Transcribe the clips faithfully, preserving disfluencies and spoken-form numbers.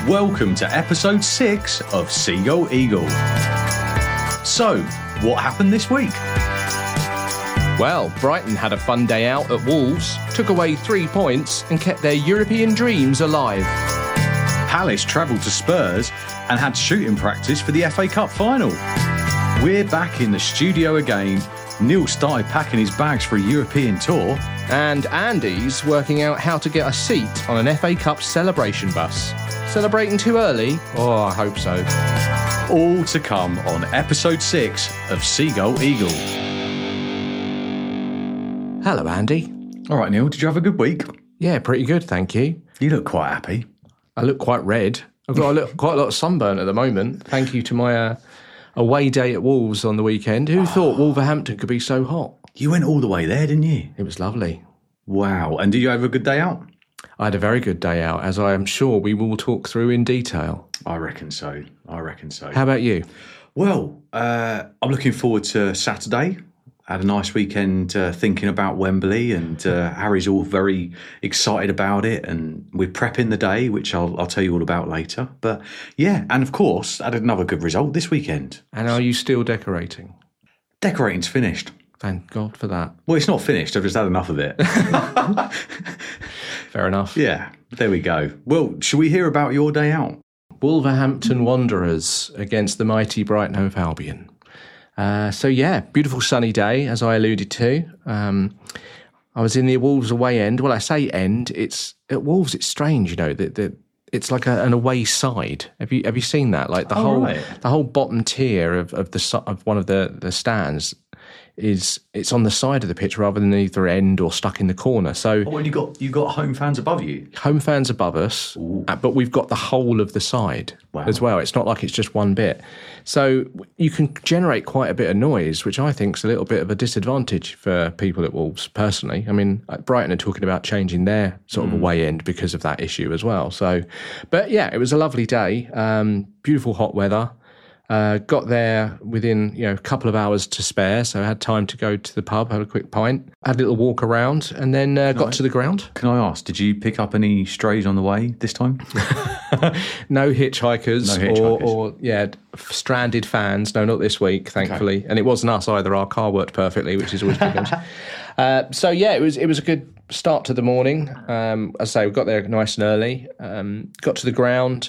Welcome to episode six of Seagull Eagle. So, what happened this week? Well, Brighton had a fun day out at Wolves, took away three points and kept their European dreams alive. Palace travelled to Spurs and had shooting practice for the F A Cup final. We're back in the studio again. Neil started packing his bags for a European tour. And Andy's working out how to get a seat on an F A Cup celebration bus. Celebrating too early? Oh, I hope so. All to come on episode six of Seagull Eagle. Hello, Andy. All right, Neil, did you have a good week? Yeah, pretty good, thank you. You look quite happy. I look quite red. I've got a little, quite a lot of sunburn at the moment. Thank you to my uh, away day at Wolves on the weekend. Who oh. thought Wolverhampton could be so hot? You went all the way there, didn't you? It was lovely. Wow. And did you have a good day out? I had a very good day out, as I am sure we will talk through in detail. I reckon so. I reckon so. How about you? Well, uh, I'm looking forward to Saturday. I had a nice weekend uh, thinking about Wembley, and uh, Harry's all very excited about it, and we're prepping the day, which I'll, I'll tell you all about later. But yeah, and of course, I had another good result this weekend. And are you still decorating? Decorating's finished. Thank God for that. Well, it's not finished. I've just had enough of it. Fair enough. Yeah, there we go. Well, shall we hear about your day out? Wolverhampton Wanderers against the mighty Brighton Hove Albion. Uh, so, yeah, beautiful sunny day, as I alluded to. Um, I was in the Wolves away end. Well, I say end. It's at Wolves, it's strange, you know, that the, it's like a, an away side. Have you have you seen that? Like the oh, whole right. the whole bottom tier of, of the of one of the, the stands is it's on the side of the pitch rather than either end or stuck in the corner. So oh, and you got you got home fans above you. Home fans above us, uh, but we've got the whole of the side wow. as well. It's not like it's just one bit. So you can generate quite a bit of noise, which I think is a little bit of a disadvantage for people at Wolves personally. I mean, Brighton are talking about changing their sort of mm. away end because of that issue as well. So, but yeah, it was a lovely day. Um, beautiful hot weather. Uh, got there within, you know, a couple of hours to spare, so I had time to go to the pub, have a quick pint, had a little walk around, and then uh, got I, to the ground. Can I ask, did you pick up any strays on the way this time? No hitchhikers, no hitchhikers. Or, or, yeah, stranded fans. No, not this week, thankfully. Okay. And it wasn't us either. Our car worked perfectly, which is always good. uh, so, yeah, it was it was a good start to the morning. Um, as I say, we got there nice and early, um, got to the ground.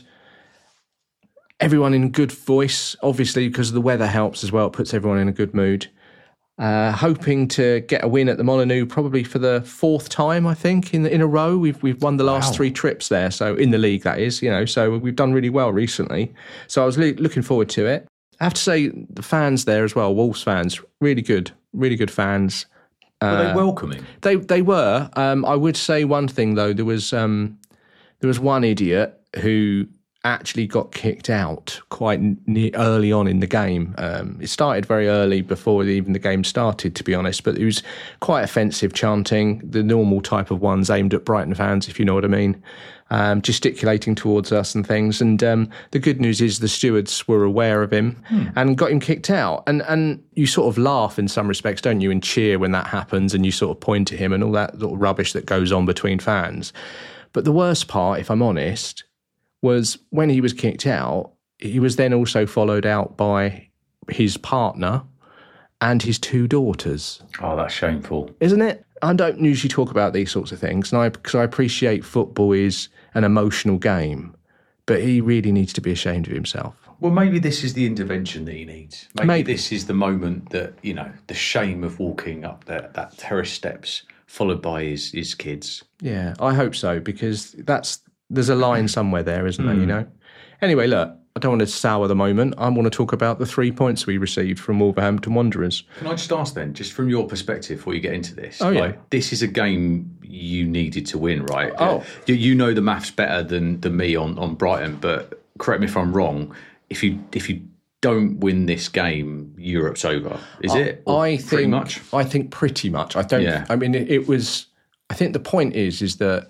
Everyone in good voice, obviously, because the weather helps as well. It puts everyone in a good mood. Uh, hoping to get a win at the Molineux probably for the fourth time, I think, in in a row. We've we've won the last wow. three trips there, so in the league, that is, you know. So we've done really well recently. So I was le- looking forward to it. I have to say, the fans there as well, Wolves fans, really good, really good fans. Were uh, they welcoming? They they were. Um, I would say one thing though. There was um, there was one idiot who actually got kicked out quite near, early on in the game. Um, it started very early before even the game started, to be honest, but it was quite offensive chanting, the normal type of ones aimed at Brighton fans, if you know what I mean, um, gesticulating towards us and things. And um, the good news is the stewards were aware of him hmm. and got him kicked out. And and you sort of laugh in some respects, don't you, and cheer when that happens, and you sort of point at him and all that sort of rubbish that goes on between fans. But the worst part, if I'm honest, was when he was kicked out, he was then also followed out by his partner and his two daughters. Oh, that's shameful. Isn't it? I don't usually talk about these sorts of things, and I because I appreciate football is an emotional game, but he really needs to be ashamed of himself. Well, maybe this is the intervention that he needs. Maybe, maybe. this is the moment that, you know, the shame of walking up that, that terrace steps followed by his, his kids. Yeah, I hope so, because that's there's a line somewhere there, isn't there, mm. you know? Anyway, look, I don't want to sour the moment. I want to talk about the three points we received from Wolverhampton Wanderers. Can I just ask then, just from your perspective before you get into this? Oh, like, yeah. This is a game you needed to win, right? Oh. You, you know the maths better than, than me on, on Brighton, but correct me if I'm wrong, if you if you don't win this game, Europe's over. Is I, it? Or I pretty think, much? I think pretty much. I don't, yeah. I mean, it, it was, I think the point is, is that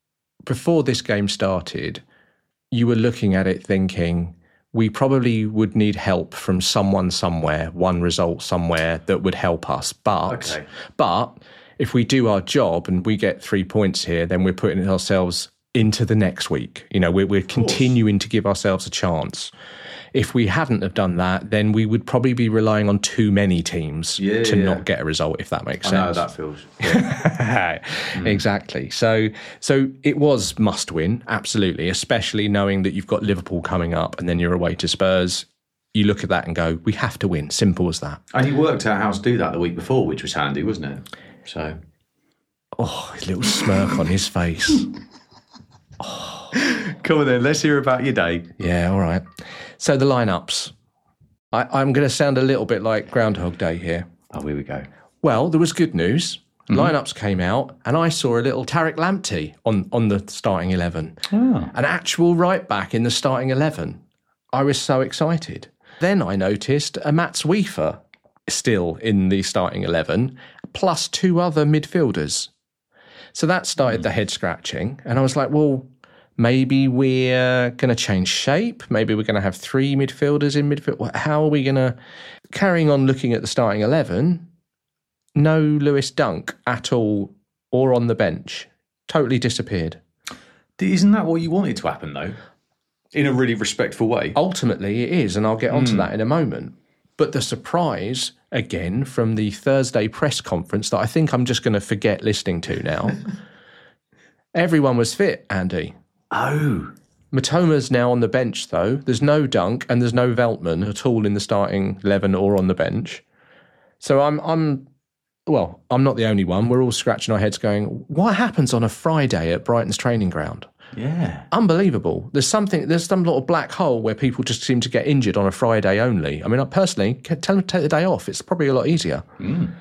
before this game started, you were looking at it thinking, we probably would need help from someone somewhere, one result somewhere that would help us. But, okay. but if we do our job and we get three points here, then we're putting ourselves into the next week. You know, we're, we're continuing to give ourselves a chance. If we hadn't have done that, then we would probably be relying on too many teams yeah, to yeah. not get a result, if that makes I sense. know that feels. Yeah. mm. Exactly. So so it was must win, absolutely, especially knowing that you've got Liverpool coming up and then you're away to Spurs. You look at that and go, we have to win. Simple as that. And he worked out how to do that the week before, which was handy, wasn't it? So, oh, his little smirk on his face. Oh. Come on then, let's hear about your day. Yeah, all right. So the lineups. I, I'm going to sound a little bit like Groundhog Day here. Oh, here we go. Well, there was good news. Mm-hmm. Lineups came out, and I saw a little Tariq Lamptey on, on the starting eleven. Oh. An actual right back in the starting eleven. I was so excited. Then I noticed a Mats Wiefer still in the starting eleven, plus two other midfielders. So that started mm. the head scratching, and I was like, well, maybe we're going to change shape. Maybe we're going to have three midfielders in midfield. How are we going to... Carrying on looking at the starting eleven, no Lewis Dunk at all or on the bench. Totally disappeared. Isn't that what you wanted to happen, though? In a really respectful way? Ultimately, it is, and I'll get onto mm. that in a moment. But the surprise, again, from the Thursday press conference that I think I'm just going to forget listening to now, everyone was fit, Andy. Oh. Matoma's now on the bench, though. There's no Dunk and there's no Veltman at all in the starting eleven or on the bench. So I'm, I'm, well, I'm not the only one. We're all scratching our heads going, what happens on a Friday at Brighton's training ground? Yeah. Unbelievable. There's something, there's some little black hole where people just seem to get injured on a Friday only. I mean, I personally, tell them to take the day off. It's probably a lot easier. Mm.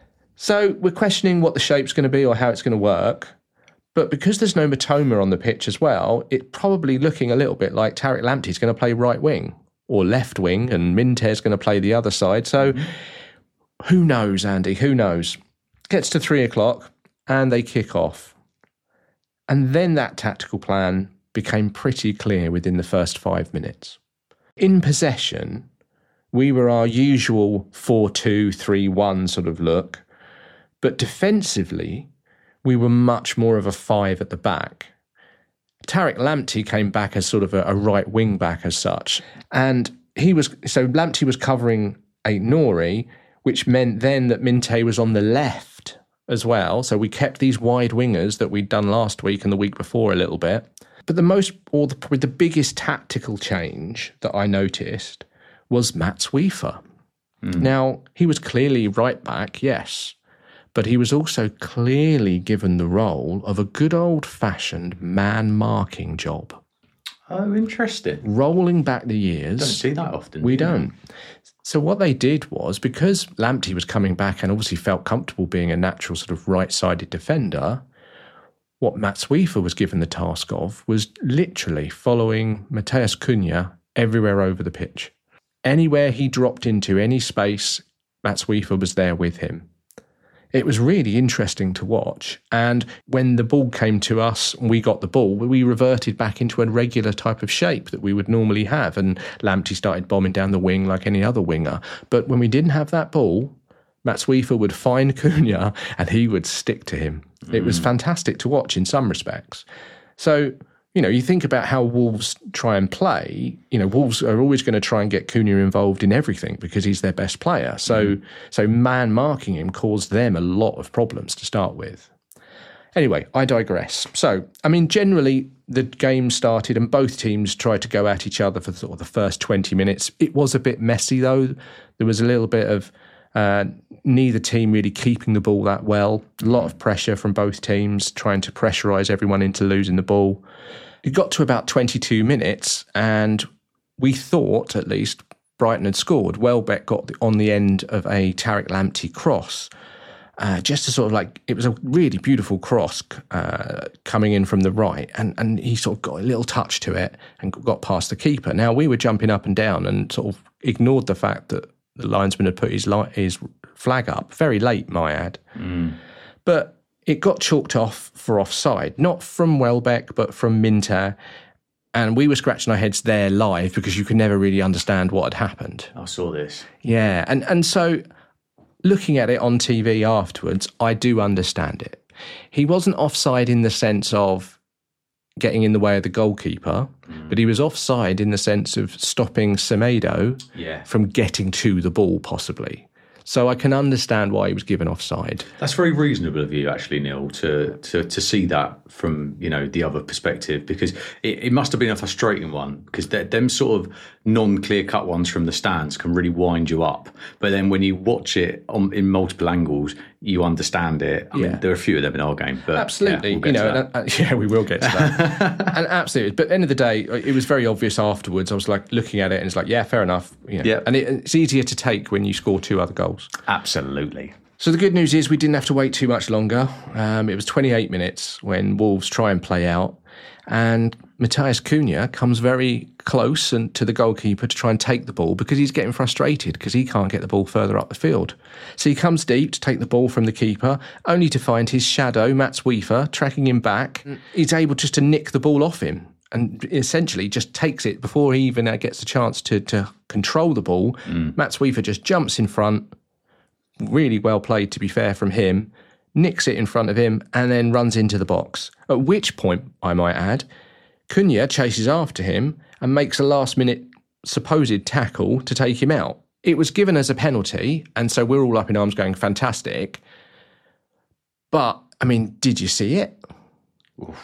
So we're questioning what the shape's going to be or how it's going to work. But because there's no Matoma on the pitch as well, it's probably looking a little bit like Tariq Lamptey's going to play right wing or left wing and Minter's going to play the other side. So mm. who knows, Andy? Who knows? Gets to three o'clock and they kick off. And then that tactical plan became pretty clear within the first five minutes. In possession, we were our usual four two three one sort of look. But defensively, we were much more of a five at the back. Tariq Lamptey came back as sort of a, a right wing back as such. And he was, so Lamptey was covering Aït-Nouri, which meant then that Minte was on the left as well. So we kept these wide wingers that we'd done last week and the week before a little bit. But the most, or the, probably the biggest tactical change that I noticed was Mats Wiefer. Mm. Now, he was clearly right back, yes. But he was also clearly given the role of a good old-fashioned man-marking job. Oh, interesting. Rolling back the years. Don't see that often. We do don't. So what they did was, because Lamptey was coming back and obviously felt comfortable being a natural sort of right-sided defender, what Mats Wiefer was given the task of was literally following Matheus Cunha everywhere over the pitch. Anywhere he dropped into, any space, Mats Wiefer was there with him. It was really interesting to watch. And when the ball came to us, we got the ball, we reverted back into a regular type of shape that we would normally have. And Lamptey started bombing down the wing like any other winger. But when we didn't have that ball, Mats Wiefer would find Cunha and he would stick to him. Mm. It was fantastic to watch in some respects. So, you know, you think about how Wolves try and play, you know, Wolves are always going to try and get Cunha involved in everything because he's their best player. So, mm. so man marking him caused them a lot of problems to start with. Anyway, I digress. So, I mean, generally the game started and both teams tried to go at each other for sort of the first twenty minutes. It was a bit messy though. There was a little bit of uh, neither team really keeping the ball that well. A lot of pressure from both teams trying to pressurise everyone into losing the ball. It got to about twenty-two minutes and we thought, at least, Brighton had scored. Welbeck got on the end of a Tariq Lamptey cross. Uh, just to sort of like, it was a really beautiful cross uh, coming in from the right, and, and he sort of got a little touch to it and got past the keeper. Now, we were jumping up and down and sort of ignored the fact that the linesman had put his, li- his flag up, very late, my ad. Mm. But it got chalked off for offside, not from Welbeck, but from Minter. And we were scratching our heads there live because you could never really understand what had happened. I saw this. Yeah, and, and so looking at it on T V afterwards, I do understand it. He wasn't offside in the sense of getting in the way of the goalkeeper, mm. but he was offside in the sense of stopping Semedo yeah. from getting to the ball, possibly. So I can understand why he was given offside. That's very reasonable of you, actually, Neil, to to, to see that from, you know, the other perspective, because it, it must have been a frustrating one, because them sort of non-clear-cut ones from the stands can really wind you up. But then when you watch it on, in multiple angles, you understand it. I yeah. mean, there are a few of them in our game. But absolutely. Yeah, we'll you know, and, uh, yeah, we will get to that. And absolutely. But at the end of the day, it was very obvious afterwards. I was like looking at it and it's like, yeah, fair enough. You know, yeah. And it, it's easier to take when you score two other goals. Absolutely. So the good news is we didn't have to wait too much longer. Um, it was twenty-eight minutes when Wolves try and play out, and Matheus Cunha comes very close and to the goalkeeper to try and take the ball because he's getting frustrated because he can't get the ball further up the field. So he comes deep to take the ball from the keeper, only to find his shadow, Mats Wiefer, tracking him back. He's able just to nick the ball off him and essentially just takes it before he even gets a chance to, to control the ball. Mm. Mats Wiefer just jumps in front. Really well played, to be fair, from him, nicks it in front of him and then runs into the box. At which point, I might add, Cunha chases after him and makes a last-minute supposed tackle to take him out. It was given as a penalty, and so we're all up in arms going, fantastic. But, I mean, did you see it? Oof.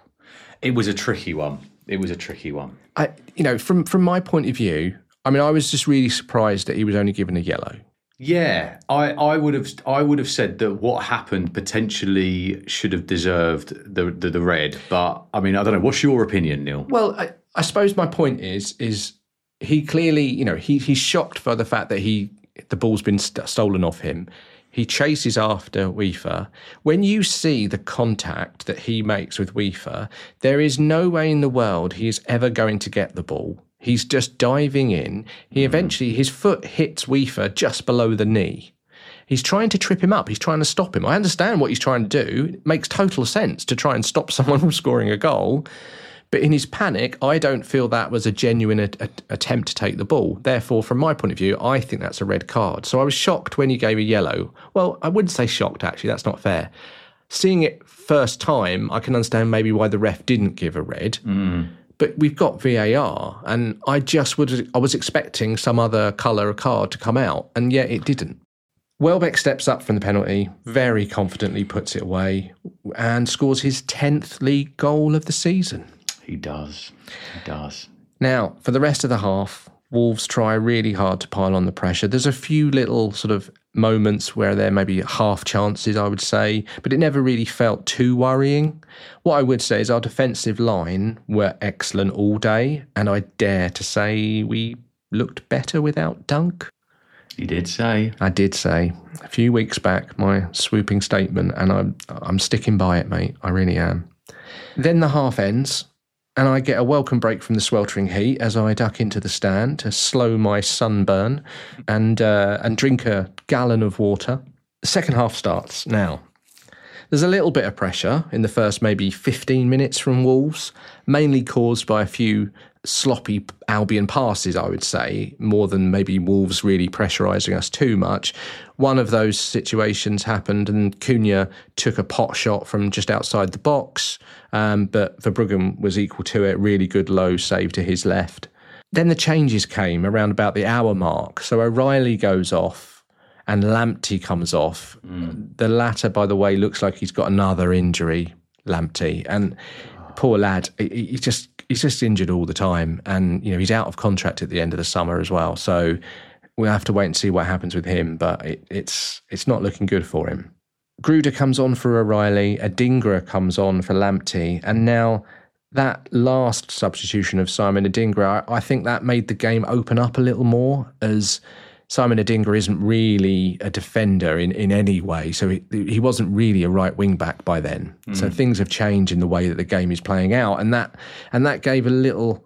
It was a tricky one. It was a tricky one. I, you know, from, from my point of view, I mean, I was just really surprised that he was only given a yellow. Yeah, I, I would have I would have said that what happened potentially should have deserved the, the the red, but I mean I don't know. What's your opinion, Neil? Well, I, I suppose my point is is he clearly, you know, he he's shocked by the fact that he the ball's been st- stolen off him. He chases after Wiefer. When you see the contact that he makes with Wiefer, there is no way in the world he is ever going to get the ball. He's just diving in. He eventually, his foot hits Wiefer just below the knee. He's trying to trip him up. He's trying to stop him. I understand what he's trying to do. It makes total sense to try and stop someone from scoring a goal. But in his panic, I don't feel that was a genuine a- a- attempt to take the ball. Therefore, from my point of view, I think that's a red card. So I was shocked when he gave a yellow. Well, I wouldn't say shocked, actually. That's not fair. Seeing it first time, I can understand maybe why the ref didn't give a red. Mm. But we've got V A R, and I just would, I was expecting some other colour card to come out, and yet it didn't. Welbeck steps up from the penalty, very confidently puts it away, and scores his tenth league goal of the season. He does. He does. Now, for the rest of the half, Wolves try really hard to pile on the pressure. There's a few little sort of moments where there may be half chances, I would say, but it never really felt too worrying. What I would say is our defensive line were excellent all day, and I dare to say we looked better without Dunk. You did say. I did say. A few weeks back, my swooping statement, and I'm, I'm sticking by it, mate. I really am. Then the half ends, and I get a welcome break from the sweltering heat as I duck into the stand to slow my sunburn and uh, and drink a gallon of water. The second half starts now. There's a little bit of pressure in the first maybe fifteen minutes from Wolves, mainly caused by a few sloppy Albion passes, I would say, more than maybe Wolves really pressurising us too much. One of those situations happened and Cunha took a pot shot from just outside the box, um, but Verbruggen was equal to it. Really good low save to his left. Then the changes came around about the hour mark. So O'Reilly goes off and Lamptey comes off. Mm. The latter, by the way, looks like he's got another injury, Lamptey. And poor lad, he, he just... He's just injured all the time, and you know he's out of contract at the end of the summer as well. So we'll have to wait and see what happens with him. But it, it's it's not looking good for him. Gruder comes on for O'Reilly, Adingra comes on for Lamptey, and now that last substitution of Simon Adingra, I, I think that made the game open up a little more, as Simon Adingra isn't really a defender in, in any way, so he, he wasn't really a right wing back by then. Mm. So things have changed in the way that the game is playing out, and that and that gave a little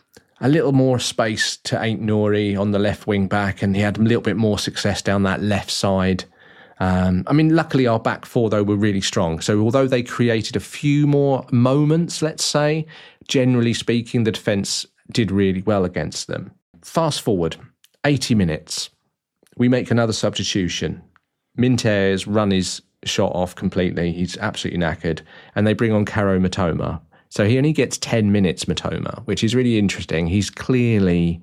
a little more space to Ain't Nouri on the left wing back, and he had a little bit more success down that left side. Um, I mean, luckily our back four though were really strong. So although they created a few more moments, let's say, generally speaking, the defence did really well against them. Fast forward, eighty minutes. We make another substitution. Minter's run his shot off completely. He's absolutely knackered. And they bring on Karo Matoma. So he only gets ten minutes, Matoma, which is really interesting. He's clearly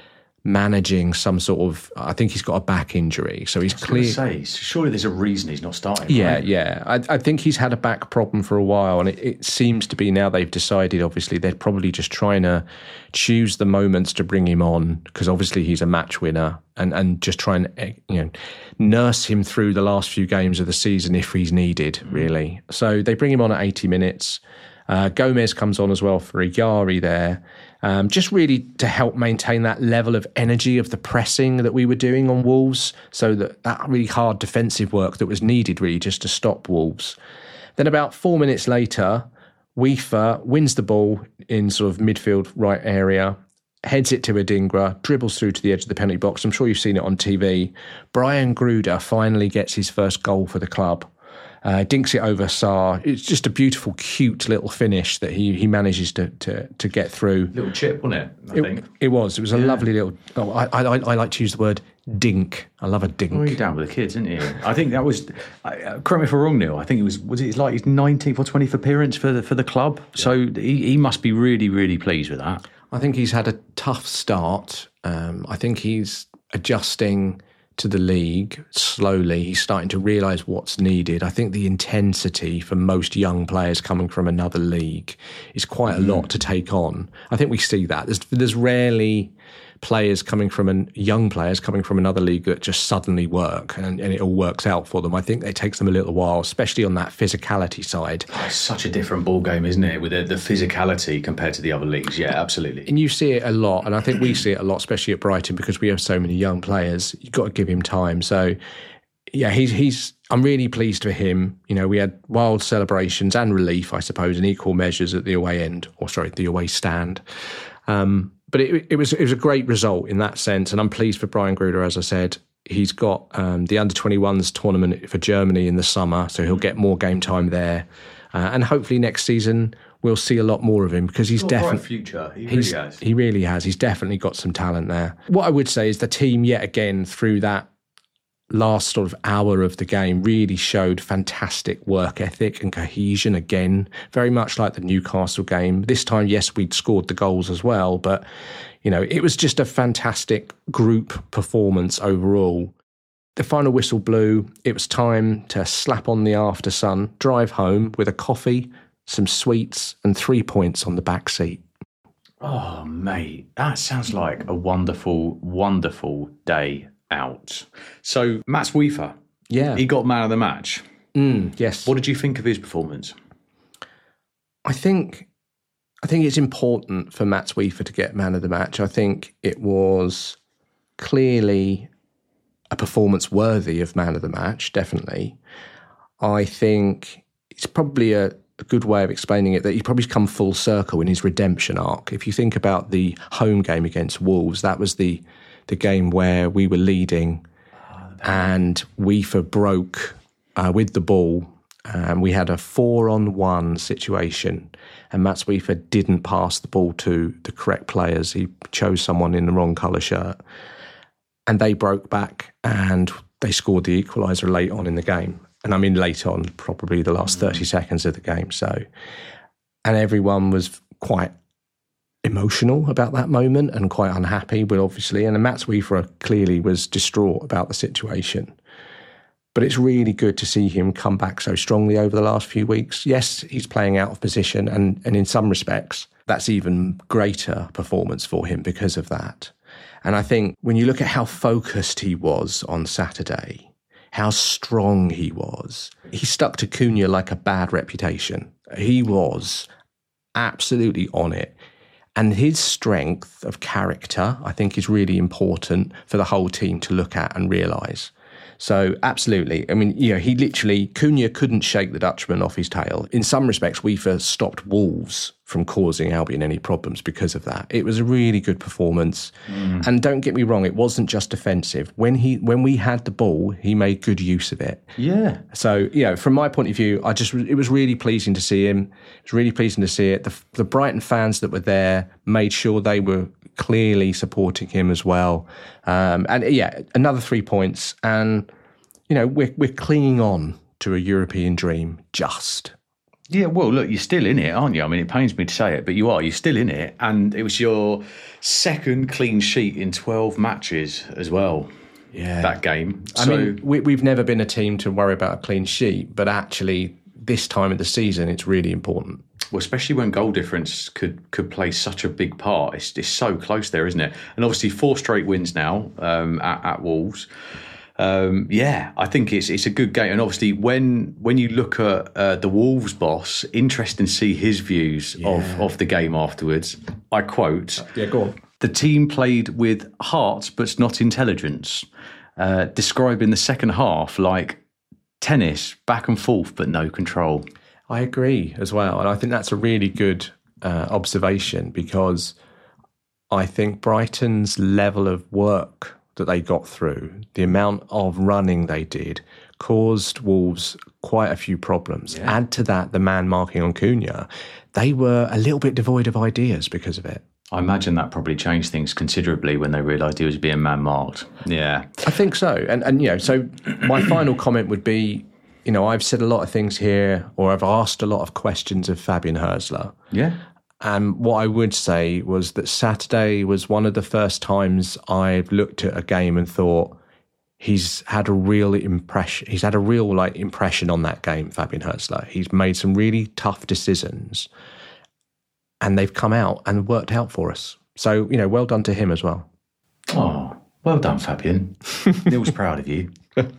managing some sort of, I think he's got a back injury. So he's clear. Say, surely there's a reason he's not starting. Yeah, right? yeah. I, I think he's had a back problem for a while, and it, it seems to be now they've decided, obviously, they're probably just trying to choose the moments to bring him on, because obviously he's a match winner, and, and just try and, you know, nurse him through the last few games of the season if he's needed, really. So they bring him on at eighty minutes. Uh, Gomez comes on as well for Iyari there, um, just really to help maintain that level of energy of the pressing that we were doing on Wolves, so that that really hard defensive work that was needed really just to stop Wolves. Then about four minutes later, Weaver wins the ball in sort of midfield right area, heads it to Adingra, dribbles through to the edge of the penalty box. I'm sure you've seen it on T V. Brian Gruder finally gets his first goal for the club. Uh, dinks it over Sarr. It's just a beautiful, cute little finish that he he manages to to, to get through. Little chip, wasn't it? I it, think it was. It was a yeah. lovely little. Oh, I, I I like to use the word dink. I love a dink. Well, you're down with the kids, isn't you? I think that was. Uh, correct me if I'm wrong, Neil. I think it was. Was it like his nineteenth or twentieth appearance for the for the club? Yeah. So he, he must be really really pleased with that. I think he's had a tough start. Um, I think he's adjusting to the league slowly. He's starting to realise what's needed. I think the intensity for most young players coming from another league is quite mm. a lot to take on. I think we see that. There's, there's rarely players coming from an young players coming from another league that just suddenly work and, and it all works out for them. I think it takes them a little while, especially on that physicality side. Oh, it's such a different ball game, isn't it, with the, the physicality compared to the other leagues? Yeah, absolutely. And you see it a lot, and I think we see it a lot, especially at Brighton, because we have so many young players. You've got to give him time. So yeah, he's he's. I'm really pleased for him. You know, we had wild celebrations and relief, I suppose, in equal measures at the away end, or sorry, the away stand. Um, But it, it was it was a great result in that sense, and I'm pleased for Brian Gruder. As I said, he's got um, the under twenty-ones tournament for Germany in the summer, so he'll get more game time there, uh, and hopefully next season we'll see a lot more of him, because he's definitely future. He really has. He really has. He's definitely got some talent there. What I would say is the team yet again through that last sort of hour of the game really showed fantastic work ethic and cohesion again, very much like the Newcastle game. This time, yes, we'd scored the goals as well, but, you know, it was just a fantastic group performance overall. The final whistle blew. It was time to slap on the after sun, drive home with a coffee, some sweets and three points on the back seat. Oh, mate, that sounds like a wonderful, wonderful day out. So Mats Weaver, yeah, he got man of the match. Mm, yes. What did you think of his performance? I think, I think it's important for Mats Weaver to get man of the match. I think it was clearly a performance worthy of man of the match. Definitely, I think it's probably a, a good way of explaining it that he's probably come full circle in his redemption arc. If you think about the home game against Wolves, that was the the game where we were leading and Weaver broke uh, with the ball. Um, we had a four-on-one situation and Mats Weaver didn't pass the ball to the correct players. He chose someone in the wrong colour shirt and they broke back and they scored the equaliser late on in the game. And I mean late on, probably the last thirty seconds of the game. So, and everyone was quite emotional about that moment and quite unhappy, but obviously, and Mats Weaver clearly was distraught about the situation. But it's really good to see him come back so strongly over the last few weeks. Yes, he's playing out of position, and, and in some respects, that's even greater performance for him because of that. And I think when you look at how focused he was on Saturday, how strong he was, he stuck to Cunha like a bad reputation. He was absolutely on it. And his strength of character, I think, is really important for the whole team to look at and realise. So, absolutely. I mean, you know, he literally, Cunha couldn't shake the Dutchman off his tail. In some respects, Weaver stopped Wolves from causing Albion any problems because of that. It was a really good performance. Mm. And don't get me wrong, it wasn't just defensive. When he, when we had the ball, he made good use of it. Yeah. So, you know, from my point of view, I just, it was really pleasing to see him. It was really pleasing to see it. The, the Brighton fans that were there made sure they were clearly supporting him as well. Um, and yeah, another three points. And, you know, we're, we're clinging on to a European dream just. Yeah, well, look, you're still in it, aren't you? I mean, it pains me to say it, but you are. You're still in it. And it was your second clean sheet in twelve matches as well. Yeah. That game. I so, mean, we, we've never been a team to worry about a clean sheet, but actually this time of the season, it's really important. Well, especially when goal difference could could play such a big part. It's, it's so close there, isn't it? And obviously four straight wins now um, at, at Wolves. Um, yeah, I think it's it's a good game. And obviously when when you look at uh, the Wolves boss, interesting to see his views yeah. of, of the game afterwards. I quote, yeah, go on. The team played with heart but not intelligence, uh, describing the second half like tennis, back and forth but no control. I agree as well. And I think that's a really good uh, observation, because I think Brighton's level of work that they got through, the amount of running they did, caused Wolves quite a few problems. Yeah. Add to that the man marking on Cunha. They were a little bit devoid of ideas because of it. I imagine that probably changed things considerably when they realised he was being man marked. Yeah. I think so. And, and you know, so my final comment would be, you know, I've said a lot of things here, or I've asked a lot of questions of Fabian Hürzeler. Yeah. And what I would say was that Saturday was one of the first times I've looked at a game and thought he's had a real impression. He's had a real like impression on that game, Fabian Hürzeler. He's made some really tough decisions, and they've come out and worked out for us. So, you know, well done to him as well. Oh, well done, Fabian. Neil's proud of you.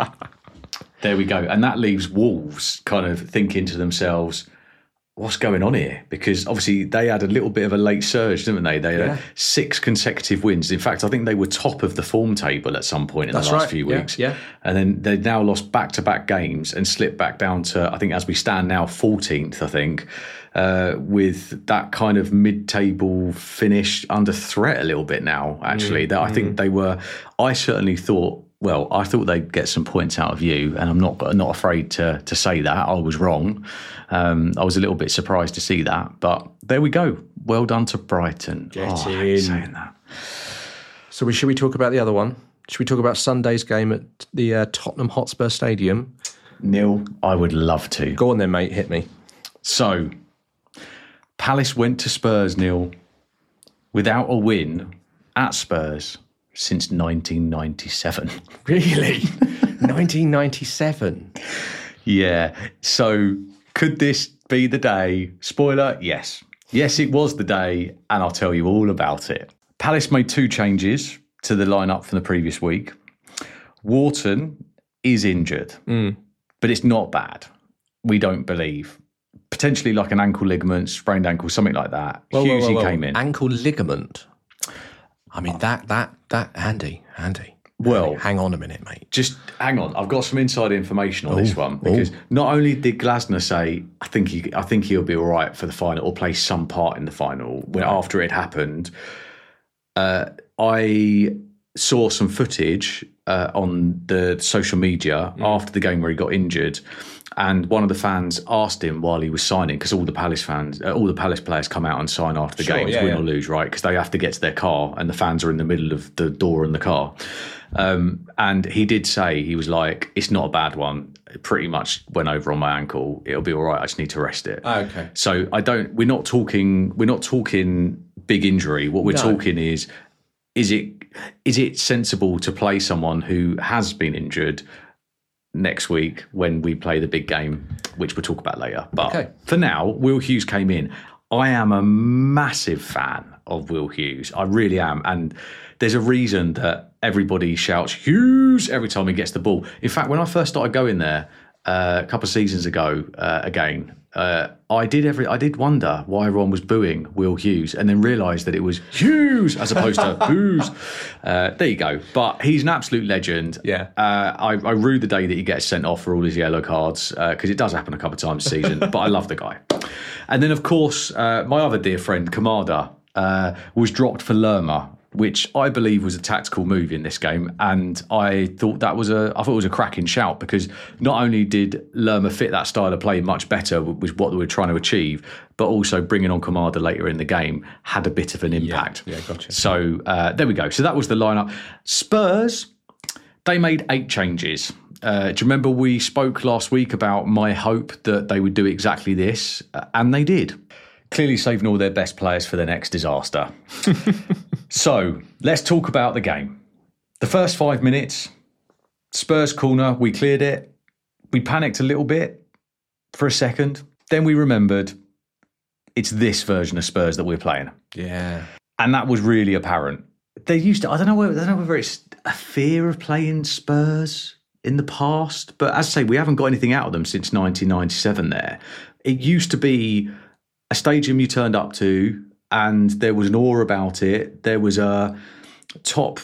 There we go. And that leaves Wolves kind of thinking to themselves, what's going on here? Because obviously they had a little bit of a late surge, didn't they? They had yeah. six consecutive wins. In fact, I think they were top of the form table at some point in That's the last right. few yeah, weeks. Yeah. And then they've now lost back-to-back games and slipped back down to, I think as we stand now, fourteenth, I think, uh, with that kind of mid-table finish under threat a little bit now, actually. Mm, that I mm. think they were, I certainly thought, well, I thought they'd get some points out of you, and I'm not not afraid to to say that. I was wrong. Um, I was a little bit surprised to see that, but there we go. Well done to Brighton. Get oh, in. I hate saying that. So we, should we talk about the other one? Should we talk about Sunday's game at the uh, Tottenham Hotspur Stadium? Neil, I would love to. Go on then, mate. Hit me. So, Palace went to Spurs, Neil, without a win at Spurs since nineteen ninety-seven. Really? nineteen ninety-seven? Yeah. So could this be the day? Spoiler, yes. Yes, it was the day, and I'll tell you all about it. Palace made two changes to the lineup from the previous week. Wharton is injured, mm. but it's not bad. We don't believe. Potentially like an ankle ligament, sprained ankle, something like that. Well, Hughesy well, well, well. came in. Ankle ligament? I mean, that, that, that, Andy, Andy. Well, Andy, hang on a minute, mate. Just hang on. I've got some inside information on ooh, this one, because ooh. not only did Glasner say, I think he, I think he'll be all right for the final, or play some part in the final, when after it happened, uh, I saw some footage uh, on the social media mm. after the game where he got injured. And one of the fans asked him while he was signing, because all the Palace fans, uh, all the Palace players come out and sign after the sure, games, yeah, win yeah. or lose, right? Because they have to get to their car, and the fans are in the middle of the door in the car. Um, and he did say, he was like, "It's not a bad one. It pretty much went over on my ankle. It'll be all right. I just need to rest it." Oh, okay. So I don't. We're not talking. We're not talking big injury. What we're no. talking is, is it is it sensible to play someone who has been injured next week when we play the big game, which we'll talk about later. But okay. for now, Will Hughes came in. I am a massive fan of Will Hughes. I really am. And there's a reason that everybody shouts Hughes every time he gets the ball. In fact, when I first started going there uh, a couple of seasons ago, uh, again, uh, I did every I did wonder why everyone was booing Will Hughes, and then realised that it was Hughes as opposed to Hughes. Uh, there you go. But he's an absolute legend. Yeah. Uh, I, I rue the day that he gets sent off for all his yellow cards, because uh, it does happen a couple of times a season. But I love the guy. And then, of course, uh, my other dear friend Kamada uh, was dropped for Lerma, which I believe was a tactical move in this game, and I thought that was a I thought it was a cracking shout, because not only did Lerma fit that style of play much better with what they were trying to achieve, but also bringing on Kamada later in the game had a bit of an impact. Yeah, yeah, gotcha. So uh, there we go. So that was the lineup. Spurs, they made eight changes Uh, do you remember we spoke last week about my hope that they would do exactly this? Uh, and they did. Clearly saving all their best players for the next disaster. So, let's talk about the game. The first five minutes, Spurs corner, we cleared it. We panicked a little bit for a second. Then we remembered it's this version of Spurs that we're playing. Yeah. And that was really apparent. They used to, I don't know whether, I don't know whether it's a fear of playing Spurs in the past, but as I say, we haven't got anything out of them since nineteen ninety-seven there. It used to be a stadium you turned up to and there was an awe about it. There was a top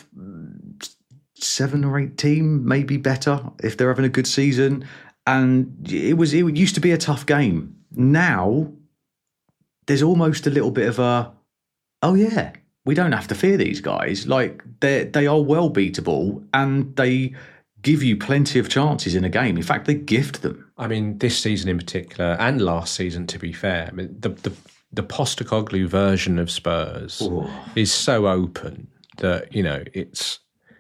seven or eight team, maybe better if they're having a good season. And it was, it used to be a tough game. Now, there's almost a little bit of a, oh yeah, we don't have to fear these guys. Like, they they are well beatable and they give you plenty of chances in a game. In fact, they gift them. I mean, this season in particular, and last season, to be fair, I mean, the the, the Postecoglou version of Spurs Ooh. is so open that, you know, it's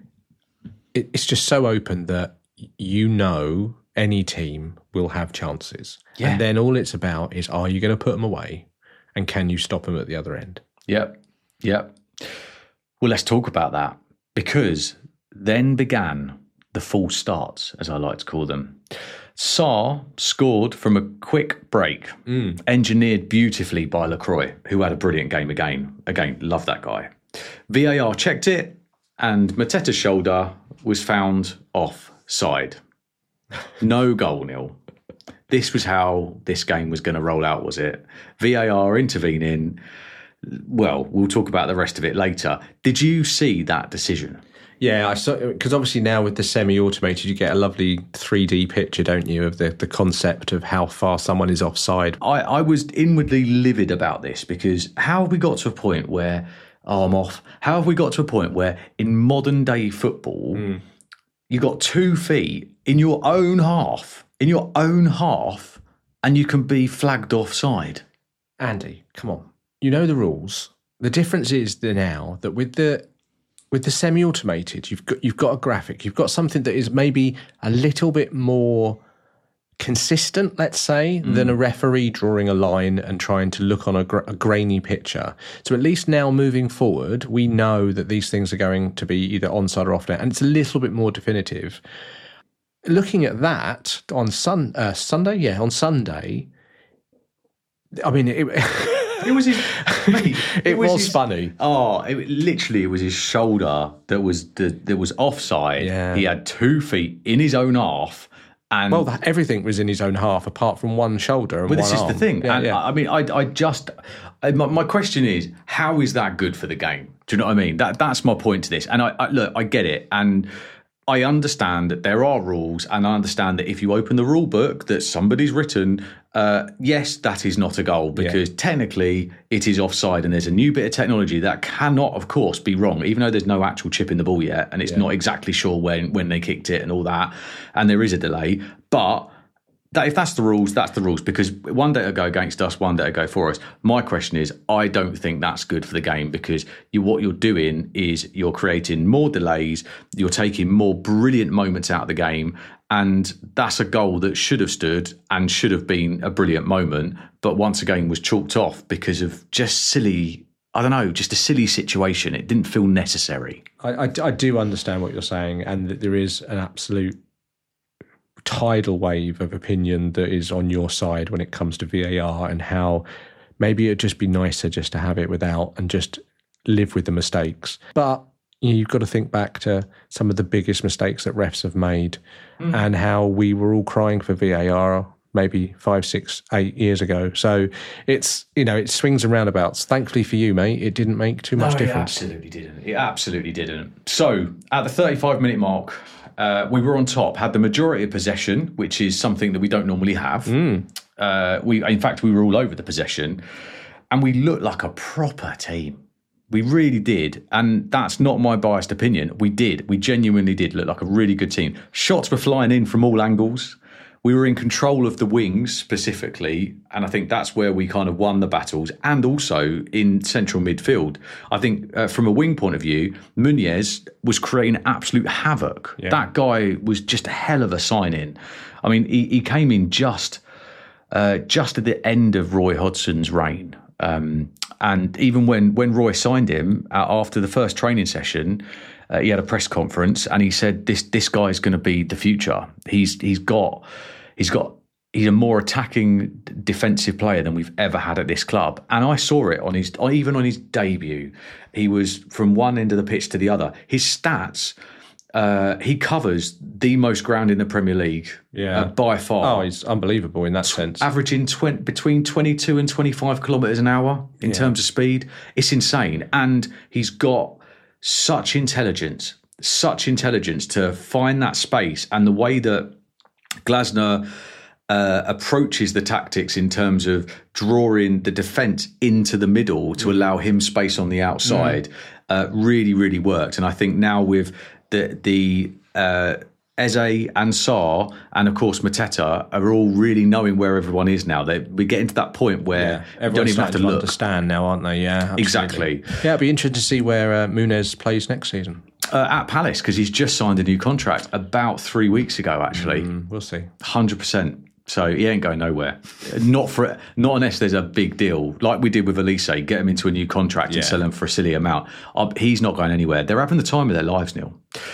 it, it's just so open that you know any team will have chances. Yeah. And then all it's about is, are you going to put them away? And can you stop them at the other end? Yep. Yep. Well, let's talk about that, because then began the false starts, as I like to call them. Sarr scored from a quick break, mm. engineered beautifully by Lacroix, who had a brilliant game again. Again, love that guy. V A R checked it, and Mateta's shoulder was found offside. No goal, Neil. This was how this game was going to roll out, was it? V A R intervening. Well, we'll talk about the rest of it later. Did you see that decision? Yeah, I saw, because obviously now with the semi-automated, you get a lovely three D picture, don't you, of the, the concept of how far someone is offside. I, I was inwardly livid about this, because how have we got to a point where, oh, I'm off, how have we got to a point where in modern day football, mm. you got two feet in your own half, in your own half, and you can be flagged offside? Andy, come on. You know the rules. The difference is the now that with the with the semi-automated, you've got you've got a graphic, you've got something that is maybe a little bit more consistent, let's say, mm. than a referee drawing a line and trying to look on a, gra- a grainy picture. So at least now moving forward, we know that these things are going to be either onside or offside, and it's a little bit more definitive. Looking at that on sun uh, Sunday, yeah, on Sunday, I mean, it. It was his. Mate, it, it was, was his, funny. Oh, it, literally, it was his shoulder that was the, that was offside. Yeah. He had two feet in his own half, and well, everything was in his own half apart from one shoulder and well, one this arm. is the thing. Yeah, and yeah. I mean, I, I just my, my question is, how is that good for the game? Do you know what I mean? That that's my point to this. And I, I look, I get it, and I understand that there are rules, and I understand that if you open the rule book that somebody's written, uh, yes, that is not a goal, because yeah. technically it is offside, and there's a new bit of technology that cannot, of course, be wrong, even though there's no actual chip in the ball yet, and it's yeah. not exactly sure when, when they kicked it and all that, and there is a delay. But that if that's the rules, that's the rules, because one day it'll go against us, one day it'll go for us. My question is, I don't think that's good for the game, because you, what you're doing is you're creating more delays, you're taking more brilliant moments out of the game, and that's a goal that should have stood and should have been a brilliant moment, but once again was chalked off because of just silly, I don't know, just a silly situation. It didn't feel necessary. I, I, I do understand what you're saying, and that there is an absolute tidal wave of opinion that is on your side when it comes to V A R, and how maybe it'd just be nicer just to have it without and just live with the mistakes. But you know, you've got to think back to some of the biggest mistakes that refs have made, mm. and how we were all crying for V A R maybe five, six, eight years ago. So it's, you know, it swings and roundabouts. Thankfully for you, mate, it didn't make too much no, difference. It absolutely didn't. It absolutely didn't. So at the thirty-five minute mark, Uh, we were on top, had the majority of possession, which is something that we don't normally have. Mm. Uh, we, in fact, we were all over the possession, and we looked like a proper team. We really did, and that's not my biased opinion. We did. We genuinely did look like a really good team. Shots were flying in from all angles. we were in control of the wings specifically, and I think that's where we kind of won the battles. And also in central midfield, I think uh, from a wing point of view, Muniz was creating absolute havoc. Yeah. That guy was just a hell of a sign-in. I mean, he, he came in just uh, just at the end of Roy Hodgson's reign. Um, and even when, when Roy signed him uh, after the first training session, uh, he had a press conference and he said, "This this guy is going to be the future. He's he's got he's got he's a more attacking defensive player than we've ever had at this club." And I saw it on his even on his debut. He was from one end of the pitch to the other. His stats. Uh, he covers the most ground in the Premier League yeah. uh, by far. Oh, he's unbelievable in that sense. Averaging twenty, between twenty-two and twenty-five kilometres an hour in Yeah. terms of speed. It's insane. And he's got such intelligence, such intelligence to find that space, and the way that Glasner uh, approaches the tactics in terms of drawing the defence into the middle to allow him space on the outside mm. uh, really, really worked. And I think now with the the uh, Eze and Sarr and of course Mateta are all really knowing where everyone is now. They we're getting to that point where yeah. you don't even have to, to look. understand now, aren't they? Yeah, absolutely. Exactly. Yeah, it'd be interesting to see where uh, Muniz plays next season. Uh, at Palace, because he's just signed a new contract about three weeks ago, actually. Mm, we'll see. one hundred percent. So he ain't going nowhere. Not for not unless there's a big deal, like we did with Elise, get him into a new contract yeah. and sell him for a silly amount. Uh, he's not going anywhere. They're having the time of their lives, Neil.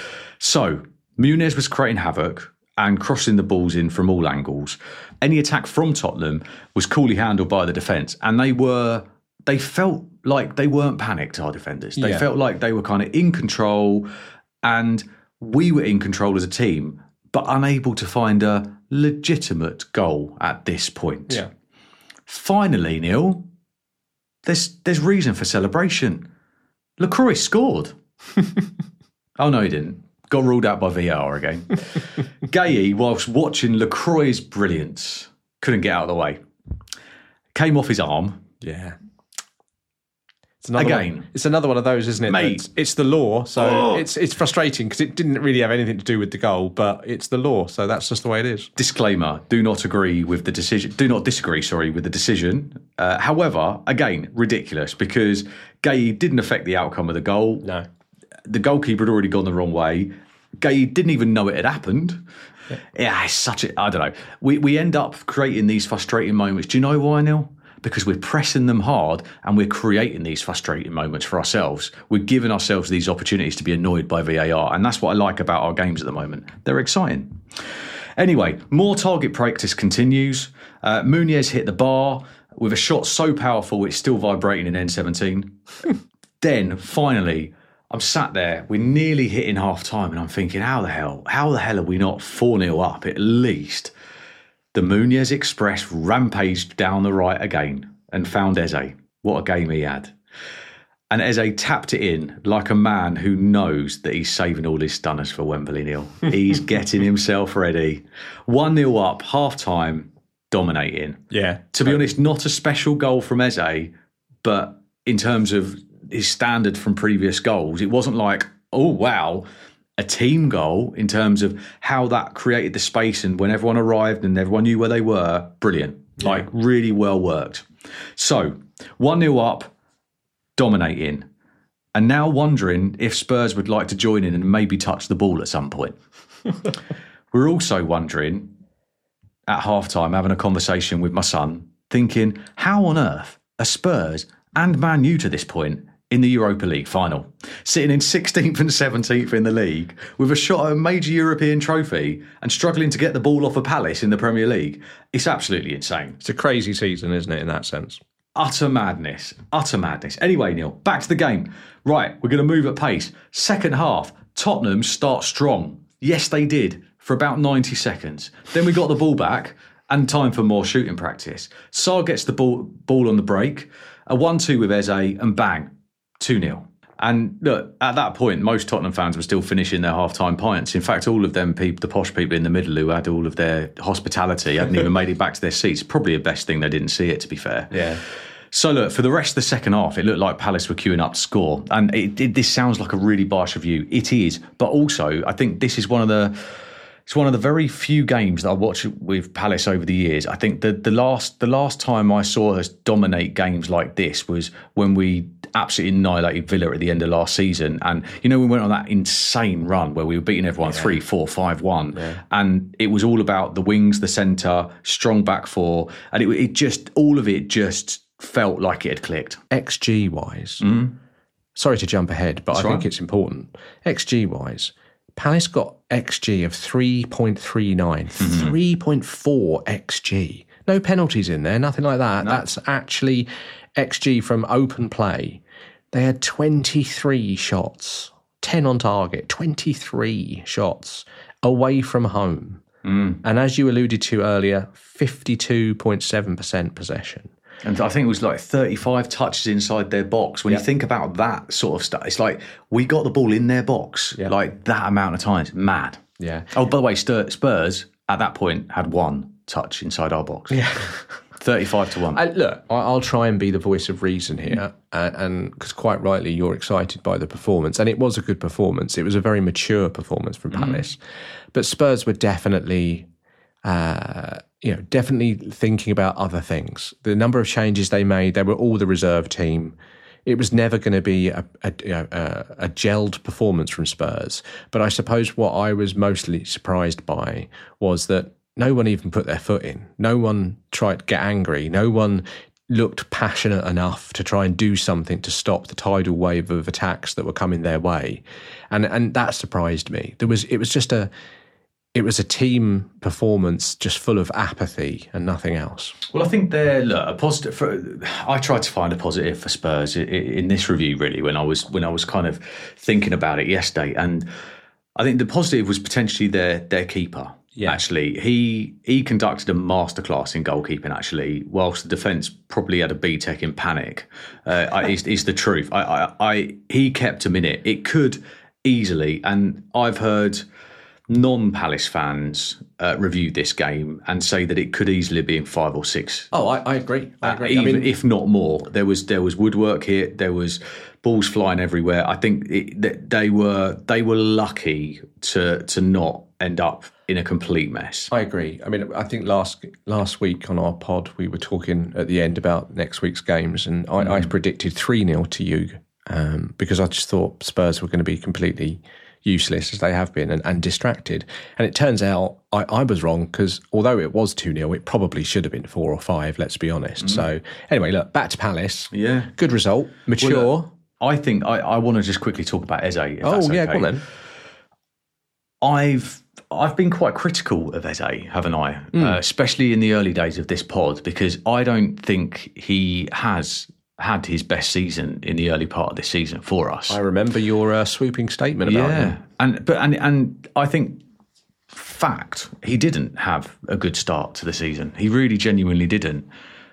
So Muniz was creating havoc and crossing the balls in from all angles. Any attack from Tottenham was coolly handled by the defence, and they were they felt like they weren't panicked, our defenders. They yeah. felt like they were kind of in control, and we were in control as a team, but unable to find a legitimate goal at this point. Yeah. Finally, Neil, there's there's reason for celebration. Lacroix scored. Oh no, he didn't. Got ruled out by V A R again. Gueye, whilst watching Lacroix's brilliance, couldn't get out of the way. Came off his arm. Yeah. It's another Again. one, it's another one of those, isn't it? Mate. It's, it's the law, so Oh. it's it's frustrating because it didn't really have anything to do with the goal, but it's the law, so that's just the way it is. Disclaimer, do not agree with the decision. Do not disagree, sorry, with the decision. Uh, however, again, ridiculous because Gueye didn't affect the outcome of the goal. No. The goalkeeper had already gone the wrong way. Gueye didn't even know it had happened. Yeah, yeah it's such a, I don't know. We, we end up creating these frustrating moments. Do you know why, Neil? Because we're pressing them hard and we're creating these frustrating moments for ourselves. We're giving ourselves these opportunities to be annoyed by V A R. And that's what I like about our games at the moment. They're exciting. Anyway, more target practice continues. Uh, Muniz hit the bar with a shot so powerful it's still vibrating in N seventeen. Then, finally, I'm sat there, we're nearly hitting half time, and I'm thinking, how the hell, how the hell are we not four nil up at least? The Muniz Express rampaged down the right again and found Eze. What a game he had. And Eze tapped it in like a man who knows that he's saving all his stunners for Wembley, Neil. He's getting himself ready. one nil up, half time, dominating. Yeah. To be honest, not a special goal from Eze, but in terms of his standard from previous goals, it wasn't like, oh, wow, a team goal in terms of how that created the space and when everyone arrived and everyone knew where they were. Brilliant. Yeah. Like, really well worked. So, one nil up, dominating, and now wondering if Spurs would like to join in and maybe touch the ball at some point. We're also wondering, at half-time, having a conversation with my son, thinking, how on earth are Spurs and Man U to this point in the Europa League final, sitting in sixteenth and seventeenth in the league with a shot at a major European trophy and struggling to get the ball off a Palace in the Premier League? It's absolutely insane. It's a crazy season, isn't it, in that sense? Utter madness. Utter madness. Anyway, Neil, back to the game. Right, we're going to move at pace. Second half, Tottenham start strong. Yes, they did, for about ninety seconds. Then we got the ball back and time for more shooting practice. Sarr gets the ball, ball on the break, a one two with Eze, and bang, two nil. And look, at that point, most Tottenham fans were still finishing their half-time pints. In fact, all of them, people, the posh people in the middle who had all of their hospitality, hadn't even made it back to their seats. Probably a best thing they didn't see it, to be fair. Yeah. So look, for the rest of the second half, it looked like Palace were queuing up to score. And it, it, this sounds like a really harsh review. It is. But also, I think this is one of the it's one of the very few games that I watched with Palace over the years. I think the the last the last time I saw us dominate games like this was when we absolutely annihilated Villa at the end of last season. And, you know, we went on that insane run where we were beating everyone yeah. three, four, five, one. Yeah. And it was all about the wings, the centre, strong back four. And it, it just, all of it just felt like it had clicked. X G wise, mm. sorry to jump ahead, but That's I right. think it's important. X G wise, Palace got X G of three point three nine, mm-hmm. three point four X G. No penalties in there, nothing like that. No. That's actually X G from open play. They had twenty-three shots, ten on target, twenty-three shots away from home. Mm. And as you alluded to earlier, fifty-two point seven percent possession. And I think it was like thirty-five touches inside their box. When yep. you think about that sort of stuff, it's like we got the ball in their box yep. like that amount of times. Mad. Yeah. Oh, by the way, Spurs at that point had one touch inside our box. Yeah. thirty-five to one. I, look, I'll try and be the voice of reason here. Uh, and because quite rightly, you're excited by the performance. And it was a good performance. It was a very mature performance from Palace. Mm. But Spurs were definitely... Uh, you know, definitely thinking about other things. The number of changes they made, they were all the reserve team. It was never going to be a, a, a, a gelled performance from Spurs. But I suppose what I was mostly surprised by was that no one even put their foot in. No one tried to get angry. No one looked passionate enough to try and do something to stop the tidal wave of attacks that were coming their way. And and that surprised me. There was it was just a It was a team performance just full of apathy and nothing else. Well, I think they're look, a positive. For, I tried to find a positive for Spurs in, in this review, really, when I was when I was kind of thinking about it yesterday, and I think the positive was potentially their their keeper. Yeah. Actually, he he conducted a masterclass in goalkeeping. Actually, whilst the defence probably had a B Tech in panic, uh, I, is, is the truth. I, I, I he kept him in it. It could easily, and I've heard non-Palace fans uh, review this game and say that it could easily be in five or six. Oh, I, I agree. I agree. Uh, even I mean, if not more. There was there was woodwork here. There was balls flying everywhere. I think it, they were they were lucky to to not end up in a complete mess. I agree. I mean, I think last last week on our pod we were talking at the end about next week's games, and I, mm. I predicted three nil to you um, because I just thought Spurs were going to be completely useless, as they have been, and, and distracted. And it turns out I, I was wrong, because although it was two nil, it probably should have been four or five, let's be honest. Mm. So anyway, look, back to Palace. Yeah. Good result. Mature. Well, uh, I think I, I want to just quickly talk about Eze. If oh, that's yeah, okay. go on then. I've I've been quite critical of Eze, haven't I? Mm. Uh, especially in the early days of this pod, because I don't think he has had his best season in the early part of this season for us. I remember your uh, swooping statement about yeah. him. And but and and I think fact he didn't have a good start to the season. He really genuinely didn't.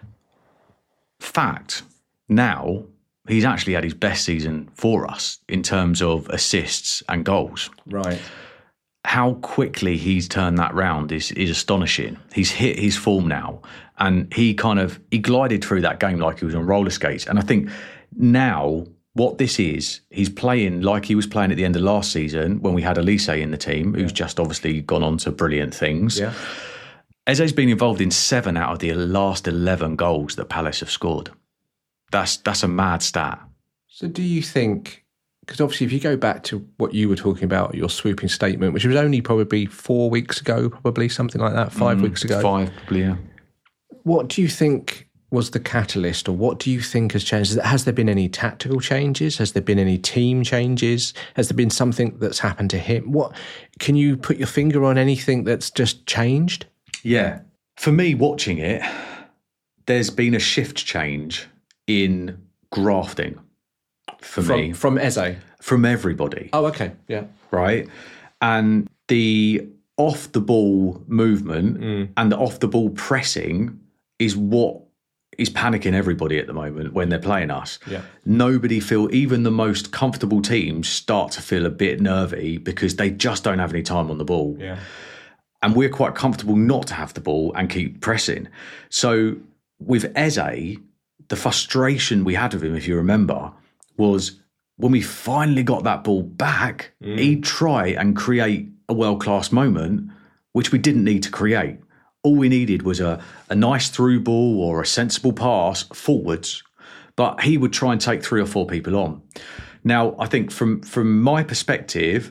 Fact, now he's actually had his best season for us in terms of assists and goals. Right. How quickly he's turned that round is is astonishing. He's hit his form now, and he kind of he glided through that game like he was on roller skates. And I think now what this is, he's playing like he was playing at the end of last season when we had Elise in the team, who's just obviously gone on to brilliant things. Yeah. Eze's been involved in seven out of the last eleven goals that Palace have scored. That's that's a mad stat. So do you think? Because obviously if you go back to what you were talking about, your swooping statement, which was only probably four weeks ago, probably something like that, five mm, weeks ago. Five, probably, yeah. What do you think was the catalyst, or what do you think has changed? Has there been any tactical changes? Has there been any team changes? Has there been something that's happened to him? What can you put your finger on anything that's just changed? Yeah. For me, watching it, there's been a shift change in grafting. For from, me. From Eze? From everybody. Oh, okay. Yeah. Right? And the off-the-ball movement mm. and the off-the-ball pressing is what is panicking everybody at the moment when they're playing us. Yeah. Nobody feel, even the most comfortable teams start to feel a bit nervy because they just don't have any time on the ball. Yeah. And we're quite comfortable not to have the ball and keep pressing. So with Eze, the frustration we had with him, if you remember, was when we finally got that ball back, mm. he'd try and create a world-class moment which we didn't need to create. All we needed was a, a nice through ball or a sensible pass forwards, but he would try and take three or four people on. Now, I think from, from my perspective,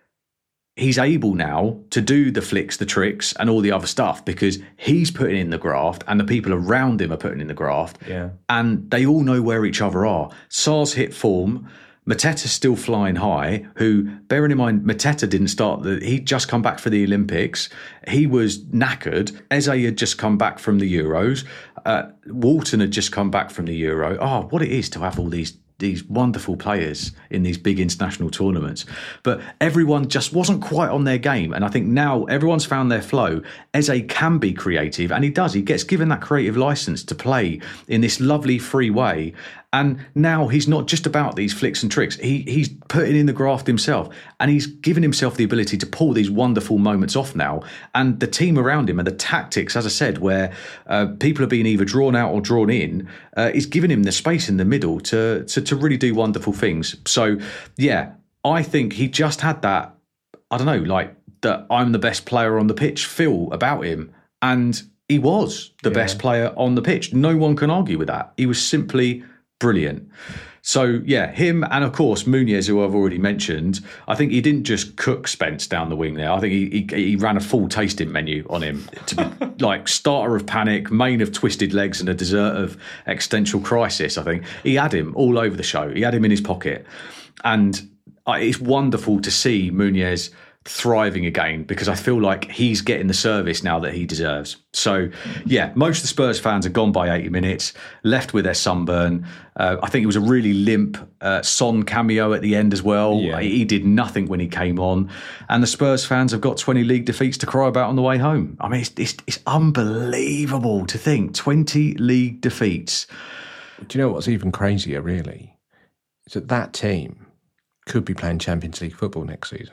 he's able now to do the flicks, the tricks and all the other stuff because he's putting in the graft and the people around him are putting in the graft. Yeah. And they all know where each other are. Sarr's hit form. Mateta's still flying high, who, bearing in mind, Mateta didn't start, the, he'd just come back for the Olympics. He was knackered. Eze had just come back from the Euros. Uh, Walton had just come back from the Euro. Oh, what it is to have all these these wonderful players in these big international tournaments. But everyone just wasn't quite on their game. And I think now everyone's found their flow. Eze can be creative, and he does. He gets given that creative license to play in this lovely free way. And now he's not just about these flicks and tricks. He he's putting in the graft himself, and he's given himself the ability to pull these wonderful moments off now. And the team around him and the tactics, as I said, where uh, people are being either drawn out or drawn in, uh, is giving him the space in the middle to, to to really do wonderful things. So, yeah, I think he just had that, I don't know, like that I'm the best player on the pitch feel about him. And he was the yeah. best player on the pitch. No one can argue with that. He was simply brilliant. So, yeah, him and, of course, Muniz, who I've already mentioned. I think he didn't just cook Spence down the wing there. I think he he, he ran a full tasting menu on him to be like starter of panic, main of twisted legs and a dessert of existential crisis, I think. He had him all over the show. He had him in his pocket. And it's wonderful to see Muniz thriving again because I feel like he's getting the service now that he deserves. So, yeah, most of the Spurs fans are gone by eighty minutes, left with their sunburn. Uh, I think it was a really limp uh, Son cameo at the end as well. Yeah. He did nothing when he came on. And the Spurs fans have got twenty league defeats to cry about on the way home. I mean, it's, it's, it's unbelievable to think twenty league defeats. Do you know what's even crazier, really? Is that that team could be playing Champions League football next season.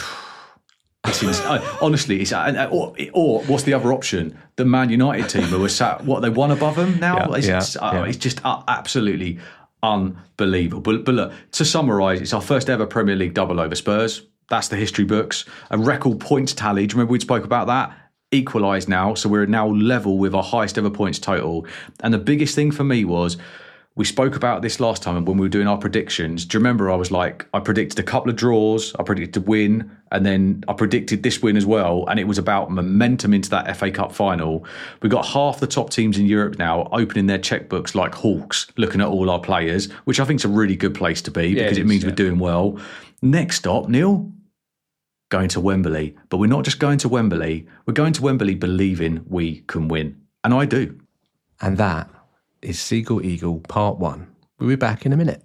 It's ins- honestly, it's, or, or what's the other option? The Man United team who are sat, what, they won above them now? Yeah, it's, yeah, it's, uh, yeah. it's just uh, absolutely unbelievable. But, but look, to summarise, it's our first ever Premier League double over Spurs. That's the history books. A record points tally. Do you remember we spoke about that? Equalised now, so we're now level with our highest ever points total. And the biggest thing for me was, we spoke about this last time when we were doing our predictions. Do you remember I was like, I predicted a couple of draws, I predicted a win, and then I predicted this win as well. And it was about momentum into that F A Cup final. We've got half the top teams in Europe now opening their checkbooks like hawks, looking at all our players, which I think is a really good place to be yeah, because it, it means yeah. we're doing well. Next stop, Neil, going to Wembley. But we're not just going to Wembley. We're going to Wembley believing we can win. And I do. And that is Seagull Eagle Part one. We'll be back in a minute.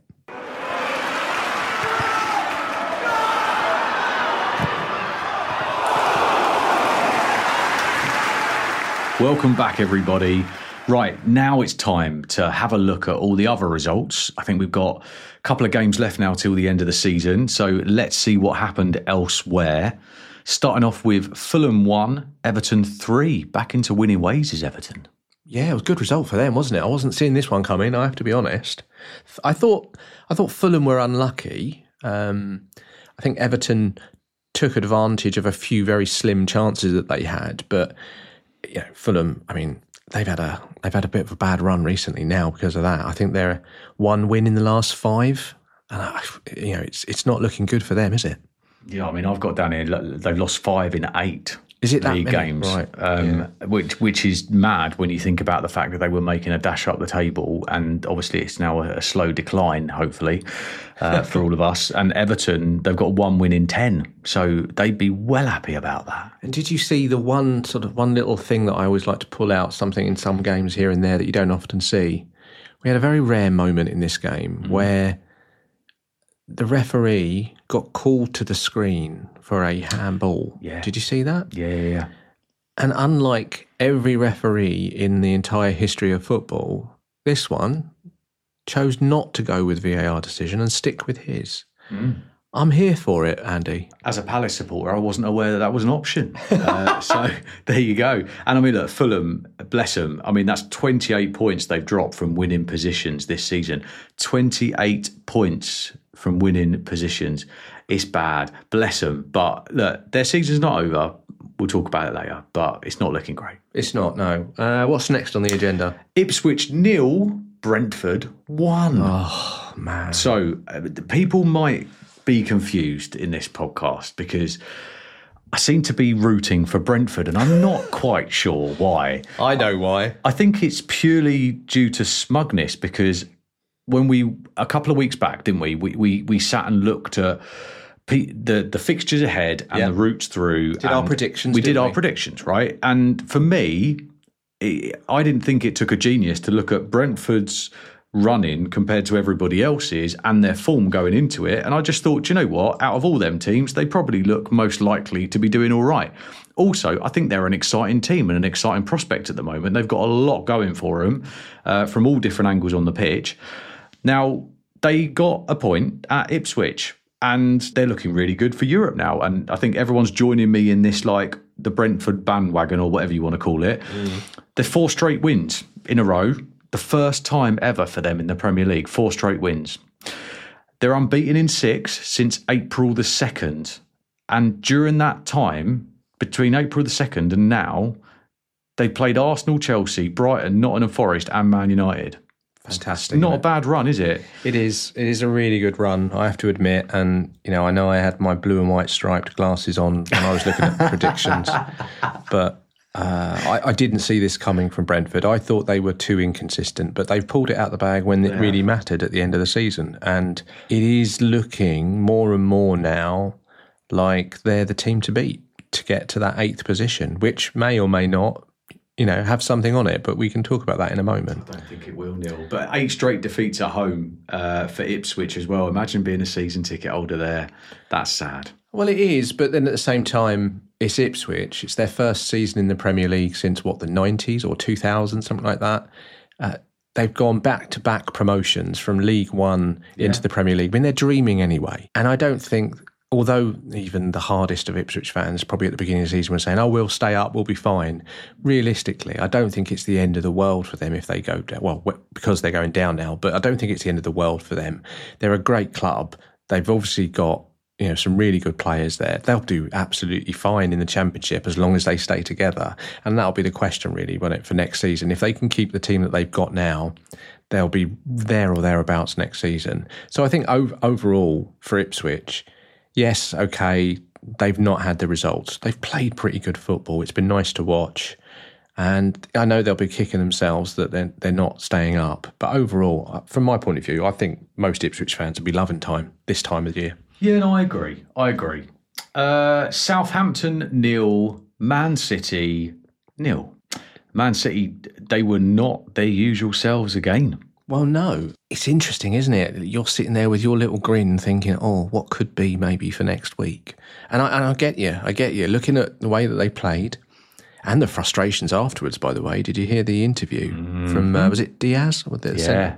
Welcome back, everybody. Right, now it's time to have a look at all the other results. I think we've got a couple of games left now till the end of the season, so let's see what happened elsewhere. Starting off with Fulham one, Everton three. Back into winning ways is Everton. Yeah, it was a good result for them, wasn't it? I wasn't seeing this one coming, I have to be honest. I thought I thought Fulham were unlucky. Um, I think Everton took advantage of a few very slim chances that they had, but you know, Fulham, I mean, they've had a they've had a bit of a bad run recently now because of that. I think they're one win in the last five, and I, you know, it's it's not looking good for them, is it? Yeah, I mean, I've got down here they've lost five in eight. Is it that league many? games, right? Um, yeah. Which which is mad when you think about the fact that they were making a dash up the table, and obviously it's now a, a slow decline, hopefully, uh, for all of us. And Everton, they've got one win in ten, so they'd be well happy about that. And did you see the one sort of one little thing that I always like to pull out, something in some games here and there that you don't often see? We had a very rare moment in this game mm. where the referee got called to the screen for a handball. Yeah. Did you see that? Yeah, yeah, yeah. And unlike every referee in the entire history of football, this one chose not to go with V A R decision and stick with his. Mm. I'm here for it, Andy. As a Palace supporter, I wasn't aware that that was an option. Uh, so there you go. And I mean, look, Fulham, bless them. I mean, that's twenty-eight points they've dropped from winning positions this season. twenty-eight points from winning positions. It's bad. Bless them. But look, their season's not over. We'll talk about it later, but it's not looking great. It's not, no. Uh, what's next on the agenda? Ipswich nil, Brentford one. Oh, man. So uh, people might be confused in this podcast because I seem to be rooting for Brentford and I'm not quite sure why. I know why. I think it's purely due to smugness because when we, a couple of weeks back, didn't we, we, we, we sat and looked at the the fixtures ahead and yeah. the routes through. Did our predictions. We did our we? predictions, right? And for me, it, I didn't think it took a genius to look at Brentford's running compared to everybody else's and their form going into it. And I just thought, you know what? Out of all them teams, they probably look most likely to be doing all right. Also, I think they're an exciting team and an exciting prospect at the moment. They've got a lot going for them uh, from all different angles on the pitch. Now, they got a point at Ipswich. And they're looking really good for Europe now. And I think everyone's joining me in this, like, the Brentford bandwagon or whatever you want to call it. Mm. They're four straight wins in a row. The first time ever for them in the Premier League. Four straight wins. They're unbeaten in six since April the second. And during that time, between April the second and now, they played Arsenal, Chelsea, Brighton, Nottingham Forest and Man United. Fantastic. Not a bad run, is it? It is. It is a really good run, I have to admit. And, you know, I know I had my blue and white striped glasses on when I was looking at predictions, but uh, I, I didn't see this coming from Brentford. I thought they were too inconsistent, but they've pulled it out the bag when it yeah. really mattered at the end of the season. And it is looking more and more now like they're the team to beat to get to that eighth position, which may or may not, you know, have something on it, but we can talk about that in a moment. I don't think it will, Neil. But eight straight defeats at home uh, for Ipswich as well. Imagine being a season ticket holder there. That's sad. Well, it is, but then at the same time, it's Ipswich. It's their first season in the Premier League since, what, the nineties or two thousand, something like that. Uh, they've gone back-to-back promotions from League One yeah. into the Premier League. I mean, they're dreaming anyway. And I don't think... Although even the hardest of Ipswich fans probably at the beginning of the season were saying, oh, we'll stay up, we'll be fine. Realistically, I don't think it's the end of the world for them if they go down. Well, because they're going down now, but I don't think it's the end of the world for them. They're a great club. They've obviously got, you know, some really good players there. They'll do absolutely fine in the Championship as long as they stay together. And that'll be the question, really, won't it, for next season. If they can keep the team that they've got now, they'll be there or thereabouts next season. So I think ov- overall for Ipswich... Yes, okay, they've not had the results. They've played pretty good football. It's been nice to watch. And I know they'll be kicking themselves that they're, they're not staying up. But overall, from my point of view, I think most Ipswich fans will be loving time this time of the year. Yeah, no, I agree. I agree. Uh, Southampton nil, Man City nil. Man City, they were not their usual selves again. Well, no. It's interesting, isn't it? You're sitting there with your little grin thinking, oh, what could be maybe for next week? And I, and I get you. I get you. Looking at the way that they played and the frustrations afterwards, by the way. Did you hear the interview mm-hmm. from, uh, was it Diaz? Or the, yeah.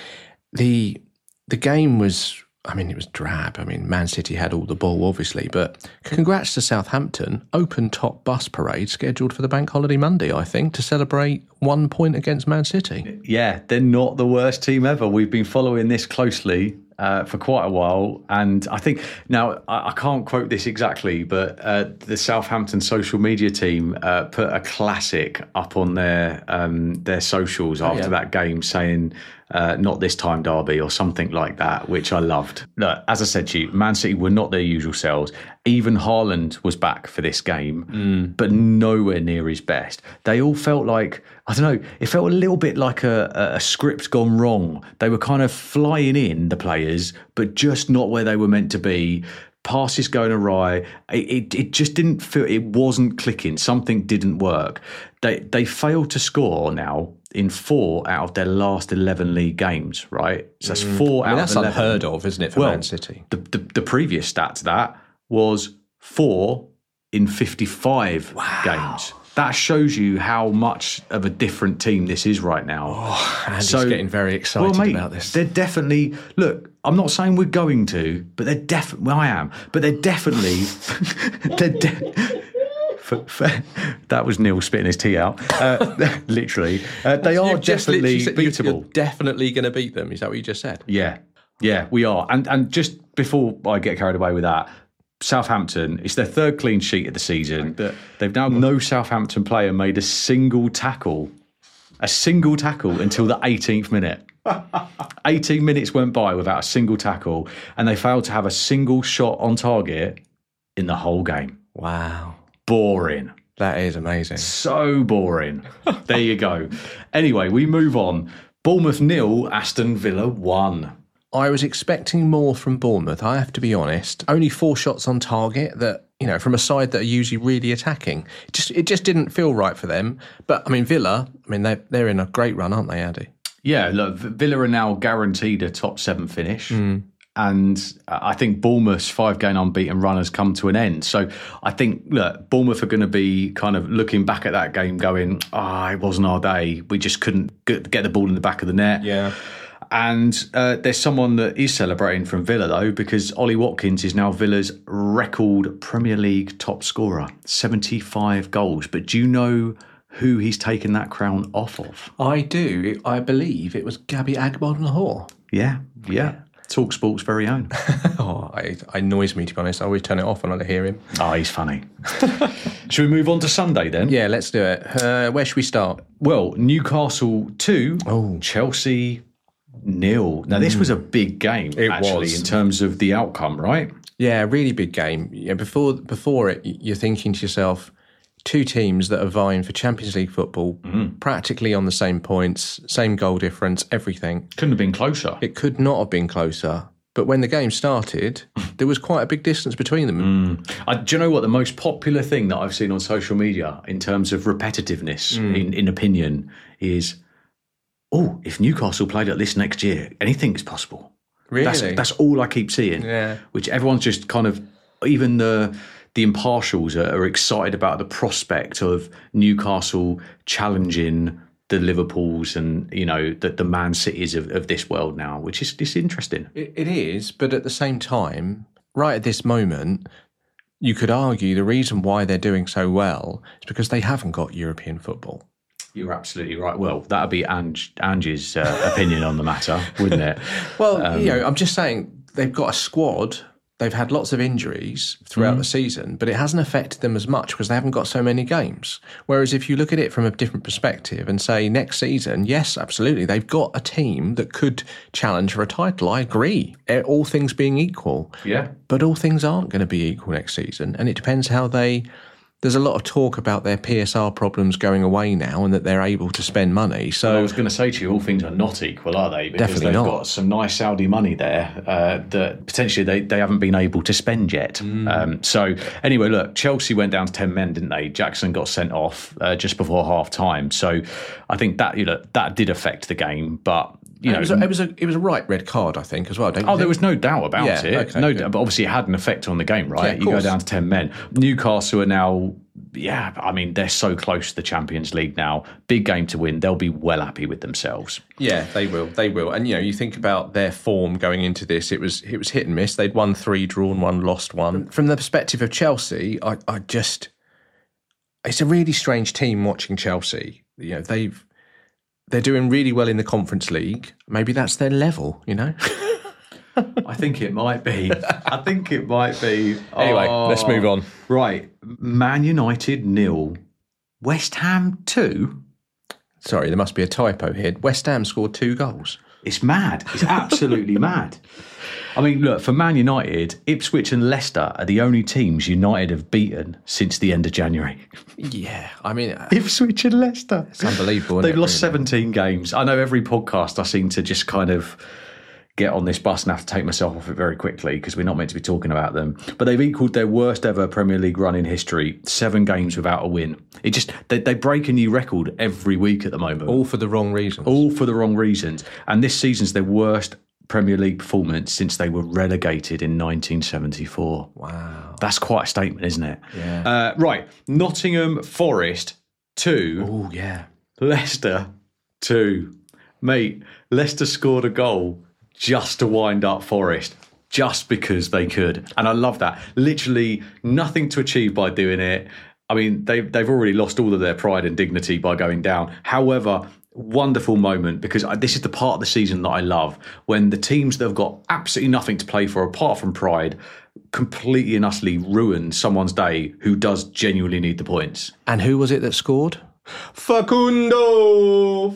The, the game was... I mean, it was drab. I mean, Man City had all the ball, obviously, but congrats to Southampton. Open top bus parade scheduled for the Bank Holiday Monday, I think, to celebrate one point against Man City. Yeah, they're not the worst team ever. We've been following this closely uh, for quite a while, and I think, now, I, I can't quote this exactly, but uh, the Southampton social media team uh, put a classic up on their, um, their socials after oh, yeah. that game saying... Uh, not this time, Derby, or something like that, which I loved. Look, as I said to you, Man City were not their usual selves. Even Haaland was back for this game, mm. but nowhere near his best. They all felt like, I don't know, it felt a little bit like a, a script gone wrong. They were kind of flying in, the players, but just not where they were meant to be. Passes going awry. It, it it just didn't feel, it wasn't clicking. Something didn't work. They they failed to score now in four out of their last eleven league games, right? So that's four I mean, out that's of eleven. That's unheard of, isn't it, for well, Man City? The, the, the previous stat to that was four in fifty-five wow. games. That shows you how much of a different team this is right now. Oh, Andy's so, getting very excited well, mate, about this. They're definitely, look, I'm not saying we're going to, but they're definitely, well, I am, but they're definitely, they're de- for, for, that was Neil spitting his tea out, uh, literally. Uh, they are definitely said, beatable. You're definitely going to beat them, is that what you just said? Yeah, yeah, we are. And, and just before I get carried away with that, Southampton, it's their third clean sheet of the season. They've now no Southampton player made a single tackle, a single tackle until the eighteenth minute. eighteen minutes went by without a single tackle, and they failed to have a single shot on target in the whole game. Wow. Boring. That is amazing. So boring. There you go. Anyway, we move on. Bournemouth nil, Aston Villa one. I was expecting more from Bournemouth, I have to be honest. Only four shots on target that, you know, from a side that are usually really attacking. It just it just didn't feel right for them. But, I mean, Villa, I mean, they're, they're in a great run, aren't they, Andy? Yeah, look, Villa are now guaranteed a top seven finish. Mm. And I think Bournemouth's five-game unbeaten run has come to an end. So I think, look, Bournemouth are going to be kind of looking back at that game going, ah, oh, it wasn't our day. We just couldn't get the ball in the back of the net. Yeah. And uh, there's someone that is celebrating from Villa, though, because Ollie Watkins is now Villa's record Premier League top scorer, seventy-five goals. But do you know who he's taken that crown off of? I do. I believe it was Gabby Agbonlahor. Yeah, yeah. Talk Sport's very own. oh, it annoys me, to be honest. I always turn it off when I hear him. Oh, he's funny. Should we move on to Sunday then? Yeah, let's do it. Uh, where should we start? Well, Newcastle two, oh. Chelsea nil. Now, this was a big game, it actually, was. in terms of the outcome, right? Yeah, really big game. Yeah, before before it, you're thinking to yourself, two teams that are vying for Champions League football, mm. practically on the same points, same goal difference, everything. Couldn't have been closer. It could not have been closer. But when the game started, there was quite a big distance between them. Mm. I, do you know what? The most popular thing that I've seen on social media in terms of repetitiveness, mm. in, in opinion, is, oh, if Newcastle played like this next year, anything is possible. Really? That's, that's all I keep seeing. Yeah. Which everyone's just kind of, even the the impartials are, are excited about the prospect of Newcastle challenging the Liverpools and, you know, the, the Man Cities of, of this world now, which is it's interesting. It, it is, but at the same time, right at this moment, you could argue the reason why they're doing so well is because they haven't got European football. You're absolutely right. Well, that would be Ange, Ange's uh, opinion on the matter, wouldn't it? Well, um, you know, I'm just saying they've got a squad. They've had lots of injuries throughout mm. the season, but it hasn't affected them as much because they haven't got so many games. Whereas if you look at it from a different perspective and say next season, yes, absolutely, they've got a team that could challenge for a title. I agree, all things being equal. Yeah. But all things aren't going to be equal next season, and it depends how they... There's a lot of talk about their P S R problems going away now and that they're able to spend money. So well, I was going to say to you, all things are not equal, are they? Because definitely they've not. got some nice Saudi money there uh, that potentially they, they haven't been able to spend yet. Mm. Um, so anyway, look, Chelsea went down to ten men, didn't they? Jackson got sent off uh, just before half time. So I think that, you know, that did affect the game, but... You know, it was a, it was a it was a right red card, I think, as well. Don't you oh, think? There was no doubt about yeah, it. Okay, no, good. But obviously it had an effect on the game, right? Yeah, you go down to ten men. Newcastle are now, yeah, I mean, they're so close to the Champions League now. Big game to win. They'll be well happy with themselves. Yeah, they will. They will. And you know, you think about their form going into this. It was it was hit and miss. They'd won three, drawn one, lost one. From the perspective of Chelsea, I, I just it's a really strange team watching Chelsea. You know, they've. They're doing really well in the Conference League. Maybe that's their level, you know? I think it might be. I think it might be. Anyway, oh, let's move on. Right. Man United nil. West Ham two. Sorry, there must be a typo here. West Ham scored two goals. It's mad. It's absolutely mad. I mean, look, for Man United, Ipswich and Leicester are the only teams United have beaten since the end of January. Yeah, I mean... Uh, Ipswich and Leicester. It's unbelievable, They've isn't it, lost really? seventeen games. I know every podcast I seem to just kind of get on this bus and have to take myself off it very quickly because we're not meant to be talking about them. But they've equalled their worst ever Premier League run in history, seven games without a win. It just they, they break a new record every week at the moment. All for the wrong reasons. All for the wrong reasons. And this season's their worst Premier League performance since they were relegated in nineteen seventy-four. Wow. That's quite a statement, isn't it? Yeah. Uh, right. Nottingham Forest two. Oh, yeah. Leicester two. Mate, Leicester scored a goal just to wind up Forest, just because they could. And I love that. Literally nothing to achieve by doing it. I mean, they've, they've already lost all of their pride and dignity by going down. However, wonderful moment, because this is the part of the season that I love, when the teams that have got absolutely nothing to play for apart from pride completely and utterly ruin someone's day who does genuinely need the points. And who was it that scored? Facundo!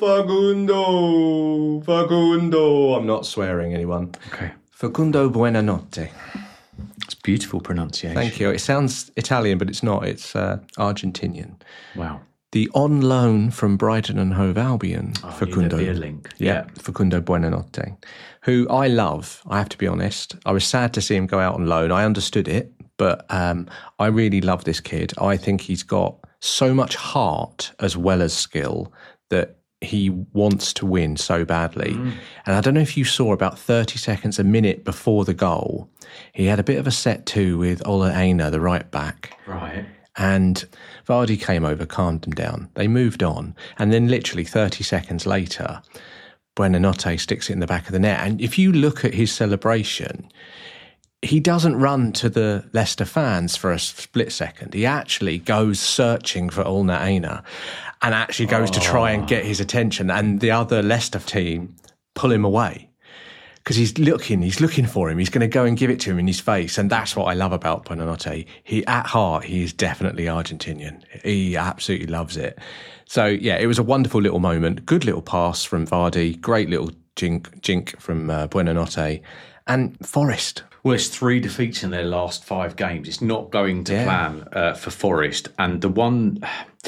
Facundo! Facundo! I'm not swearing, anyone. Okay. Facundo Buonanotte. It's beautiful pronunciation. Thank you. It sounds Italian, but it's not. It's uh, Argentinian. Wow. The on loan from Brighton and Hove Albion, oh, Facundo. Be a link. Yeah, yeah, Facundo Buonanotte, who I love, I have to be honest. I was sad to see him go out on loan. I understood it, but um, I really love this kid. I think he's got so much heart as well as skill that he wants to win so badly. Mm. And I don't know if you saw about thirty seconds, a minute before the goal, he had a bit of a set two with Ola Aina, the right back. Right. And Vardy came over, calmed them down. They moved on. And then literally thirty seconds later, Buonanotte sticks it in the back of the net. And if you look at his celebration, he doesn't run to the Leicester fans for a split second. He actually goes searching for Ola Aina and actually goes oh. to try and get his attention. And the other Leicester team pull him away. Because he's looking, he's looking for him. He's going to go and give it to him in his face. And that's what I love about Buonanotte. He, at heart, he is definitely Argentinian. He absolutely loves it. So, yeah, it was a wonderful little moment. Good little pass from Vardy. Great little jink, jink from uh, Buonanotte. And Forest. Well, it's three defeats in their last five games. It's not going to yeah. plan uh, for Forest. And the one...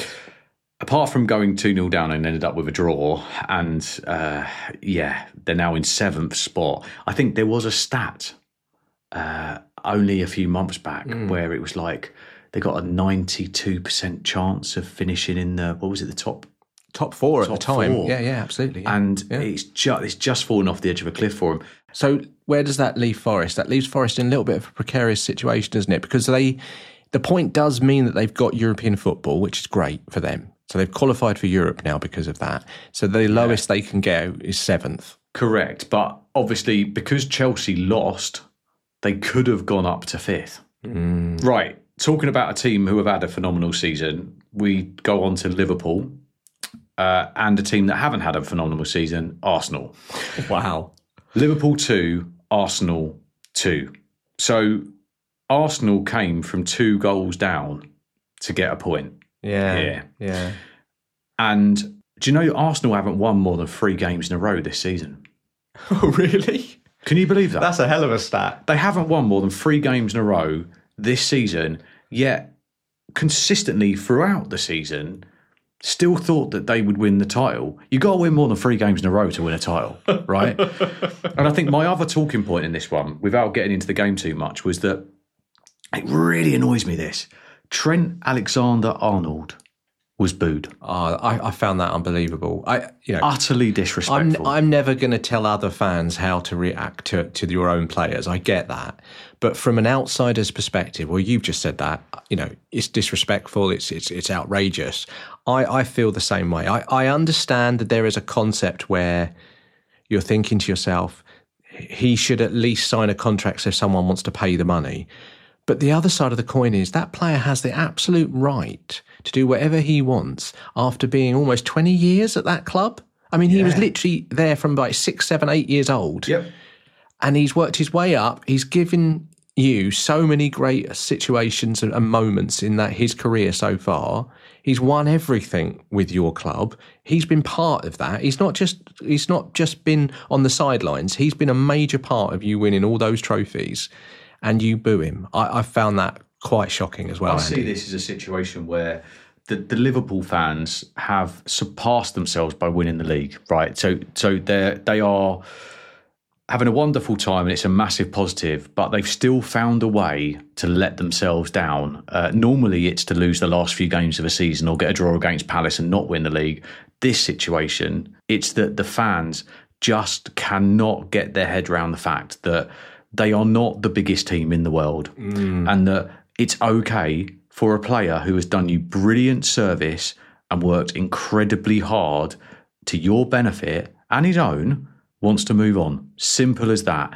Apart from going two nil down and ended up with a draw, and uh, yeah, they're now in seventh spot. I think there was a stat uh, only a few months back mm. where it was like they got a ninety-two percent chance of finishing in the, what was it, the top top four top at the time. Four. Yeah, yeah, absolutely. Yeah. And yeah. it's just it's just fallen off the edge of a cliff for them. So where does that leave Forest? That leaves Forest in a little bit of a precarious situation, doesn't it? Because they, the point does mean that they've got European football, which is great for them. So they've qualified for Europe now because of that. So the lowest yeah. they can go is seventh. Correct. But obviously, because Chelsea lost, they could have gone up to fifth. Mm. Right. Talking about a team who have had a phenomenal season, we go on to Liverpool uh, and a team that haven't had a phenomenal season, Arsenal. Wow. Liverpool two, Arsenal two. So Arsenal came from two goals down to get a point. Yeah, yeah, yeah. And do you know Arsenal haven't won more than three games in a row this season? Oh, really? Can you believe that? That's a hell of a stat. They haven't won more than three games in a row this season, yet consistently throughout the season, still thought that they would win the title. You've got to win more than three games in a row to win a title, right? And I think my other talking point in this one, without getting into the game too much, was that it really annoys me, this. Trent Alexander-Arnold was booed. Oh, I, I found that unbelievable. I, you know, utterly disrespectful. I'm, I'm never going to tell other fans how to react to, to your own players. I get that, but from an outsider's perspective, well, you've just said that. You know, it's disrespectful. It's it's it's outrageous. I, I feel the same way. I, I understand that there is a concept where you're thinking to yourself, he should at least sign a contract so someone wants to pay the money. But the other side of the coin is that player has the absolute right to do whatever he wants after being almost twenty years at that club. I mean, he yeah. was literally there from like six, seven, eight years old. Yep. And he's worked his way up. He's given you so many great situations and moments in that his career so far. He's won everything with your club. He's been part of that. He's not just he's not just been on the sidelines. He's been a major part of you winning all those trophies. And you boo him. I, I found that quite shocking as well. I Andy. see this as a situation where the, the Liverpool fans have surpassed themselves by winning the league, right? So so they they are having a wonderful time and it's a massive positive, but they've still found a way to let themselves down. Uh, normally it's to lose the last few games of a season or get a draw against Palace and not win the league. This situation, it's that the fans just cannot get their head around the fact that they are not the biggest team in the world mm. and that it's okay for a player who has done you brilliant service and worked incredibly hard to your benefit and his own, wants to move on. Simple as that.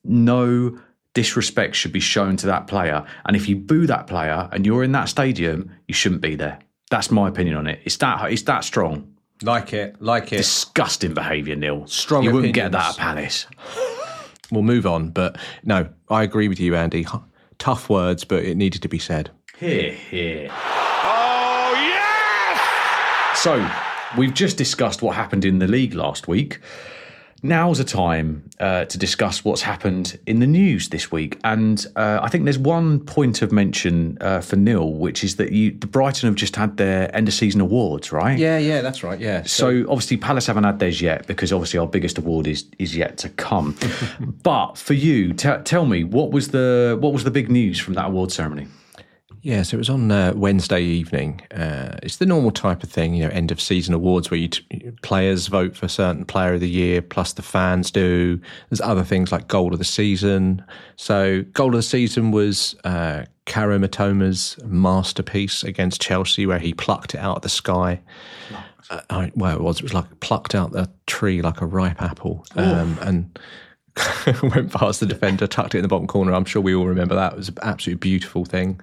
No disrespect should be shown to that player. And if you boo that player and you're in that stadium, you shouldn't be there. That's my opinion on it. It's that, it's that strong. Like it, like it. Disgusting behaviour, Neil. Strong You opinions. wouldn't get that at Palace. We'll move on, but no, I agree with you, Andy. tough words, but it needed to be said. Here, here. Oh, yes! So, we've just discussed what happened in the league last week. Now's a time uh, to discuss what's happened in the news this week. And uh, I think there's one point of mention uh, for Neil, which is that you, Brighton have just had their end-of-season awards, right? Yeah, yeah, that's right, yeah. So, so obviously Palace haven't had theirs yet because obviously our biggest award is is yet to come. But for you, t- tell me, what was the what was the big news from that award ceremony? Yeah, so it was on uh, Wednesday evening. Uh, it's the normal type of thing, you know, end of season awards where you t- players vote for a certain player of the year, plus the fans do. There's other things like goal of the season. So goal of the season was uh, Kaoru Mitoma's masterpiece against Chelsea, where he plucked it out of the sky. Uh, I, well, it was it was like plucked out the tree like a ripe apple, um, and went past the defender, tucked it in the bottom corner. I'm sure we all remember that. It was an absolutely beautiful thing.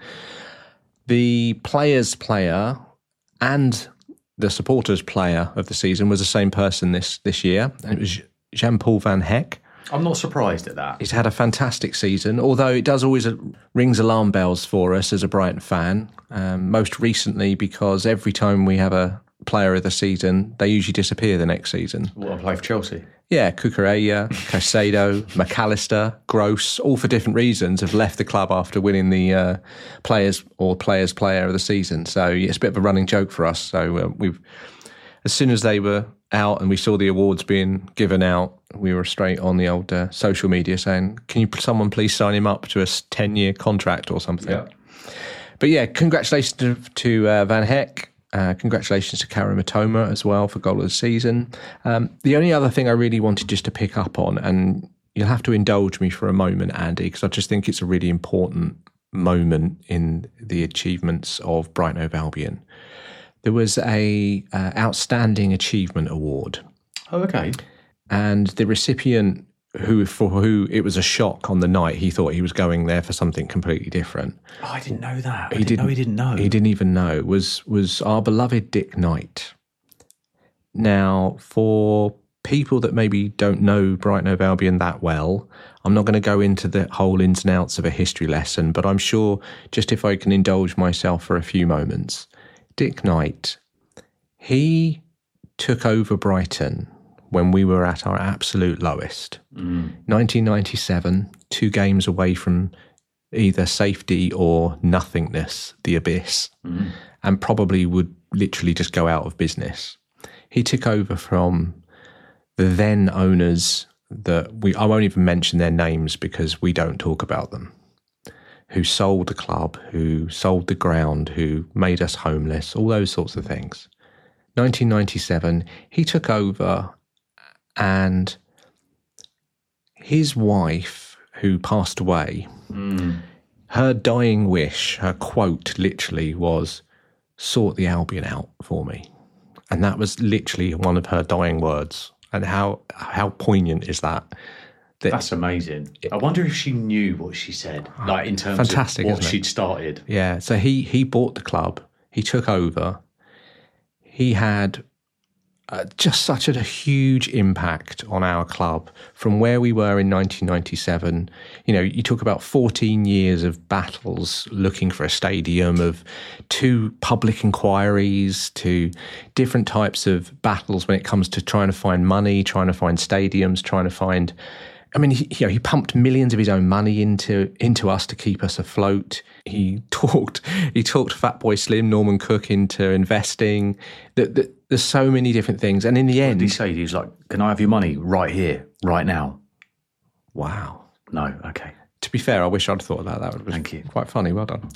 The players' player and the supporters' player of the season was the same person this this year, and it was Jean-Paul Van Hecke. I'm not surprised at that. He's had a fantastic season, although it does always uh, rings alarm bells for us as a Brighton fan. Um, most recently, because every time we have a player of the season, they usually disappear the next season. What, I play for Chelsea? Yeah, Cucurella, Caicedo, McAllister, Gross, all for different reasons, have left the club after winning the uh, players or players player of the season. So it's a bit of a running joke for us. So uh, we've, as soon as they were out and we saw the awards being given out, we were straight on the old uh, social media saying, "Can you someone please sign him up to a ten-year contract or something?" Yeah. But yeah, congratulations to, to uh, Van Hecke. Uh, congratulations to Kaoru Mitoma as well for goal of the season. Um, the only other thing I really wanted just to pick up on, and you'll have to indulge me for a moment, Andy, because I just think it's a really important moment in the achievements of Brighton Hove Albion. There was a uh, outstanding achievement award. Oh, okay. And the recipient, who for who it was a shock on the night, he thought he was going there for something completely different. Oh, I didn't know that. I He didn't, didn't know he didn't know. He didn't even know. Was was our beloved Dick Knight. Now, for people that maybe don't know Brighton Hove Albion that well, I'm not going to go into the whole ins and outs of a history lesson, but I'm sure just if I can indulge myself for a few moments. Dick Knight, he took over Brighton when we were at our absolute lowest. Mm. nineteen ninety-seven, two games away from either safety or nothingness, the abyss, mm. and probably would literally just go out of business. He took over from the then owners that we, I won't even mention their names because we don't talk about them, who sold the club, who sold the ground, who made us homeless, all those sorts of things. nineteen ninety-seven, he took over. And his wife, who passed away, mm. her dying wish, her quote literally was, "Sort the Albion out for me." And that was literally one of her dying words. And how how poignant is that? that That's amazing. I wonder if she knew what she said, like in terms fantastic, of what she'd started. Yeah, so he, he bought the club, he took over, he had... Uh, just such a huge impact on our club from where we were in nineteen ninety-seven. You know, you talk about fourteen years of battles looking for a stadium, of two public inquiries, to different types of battles when it comes to trying to find money, trying to find stadiums, trying to find... I mean, he, you know, he pumped millions of his own money into into us to keep us afloat. He talked he talked Fatboy Slim, Norman Cook into investing. The, the, there's so many different things, and in the end, what did he say? He was like, "Can I have your money right here, right now?" Wow. No, okay. To be fair, I wish I'd thought of that. That was Thank you. Quite funny. Well done.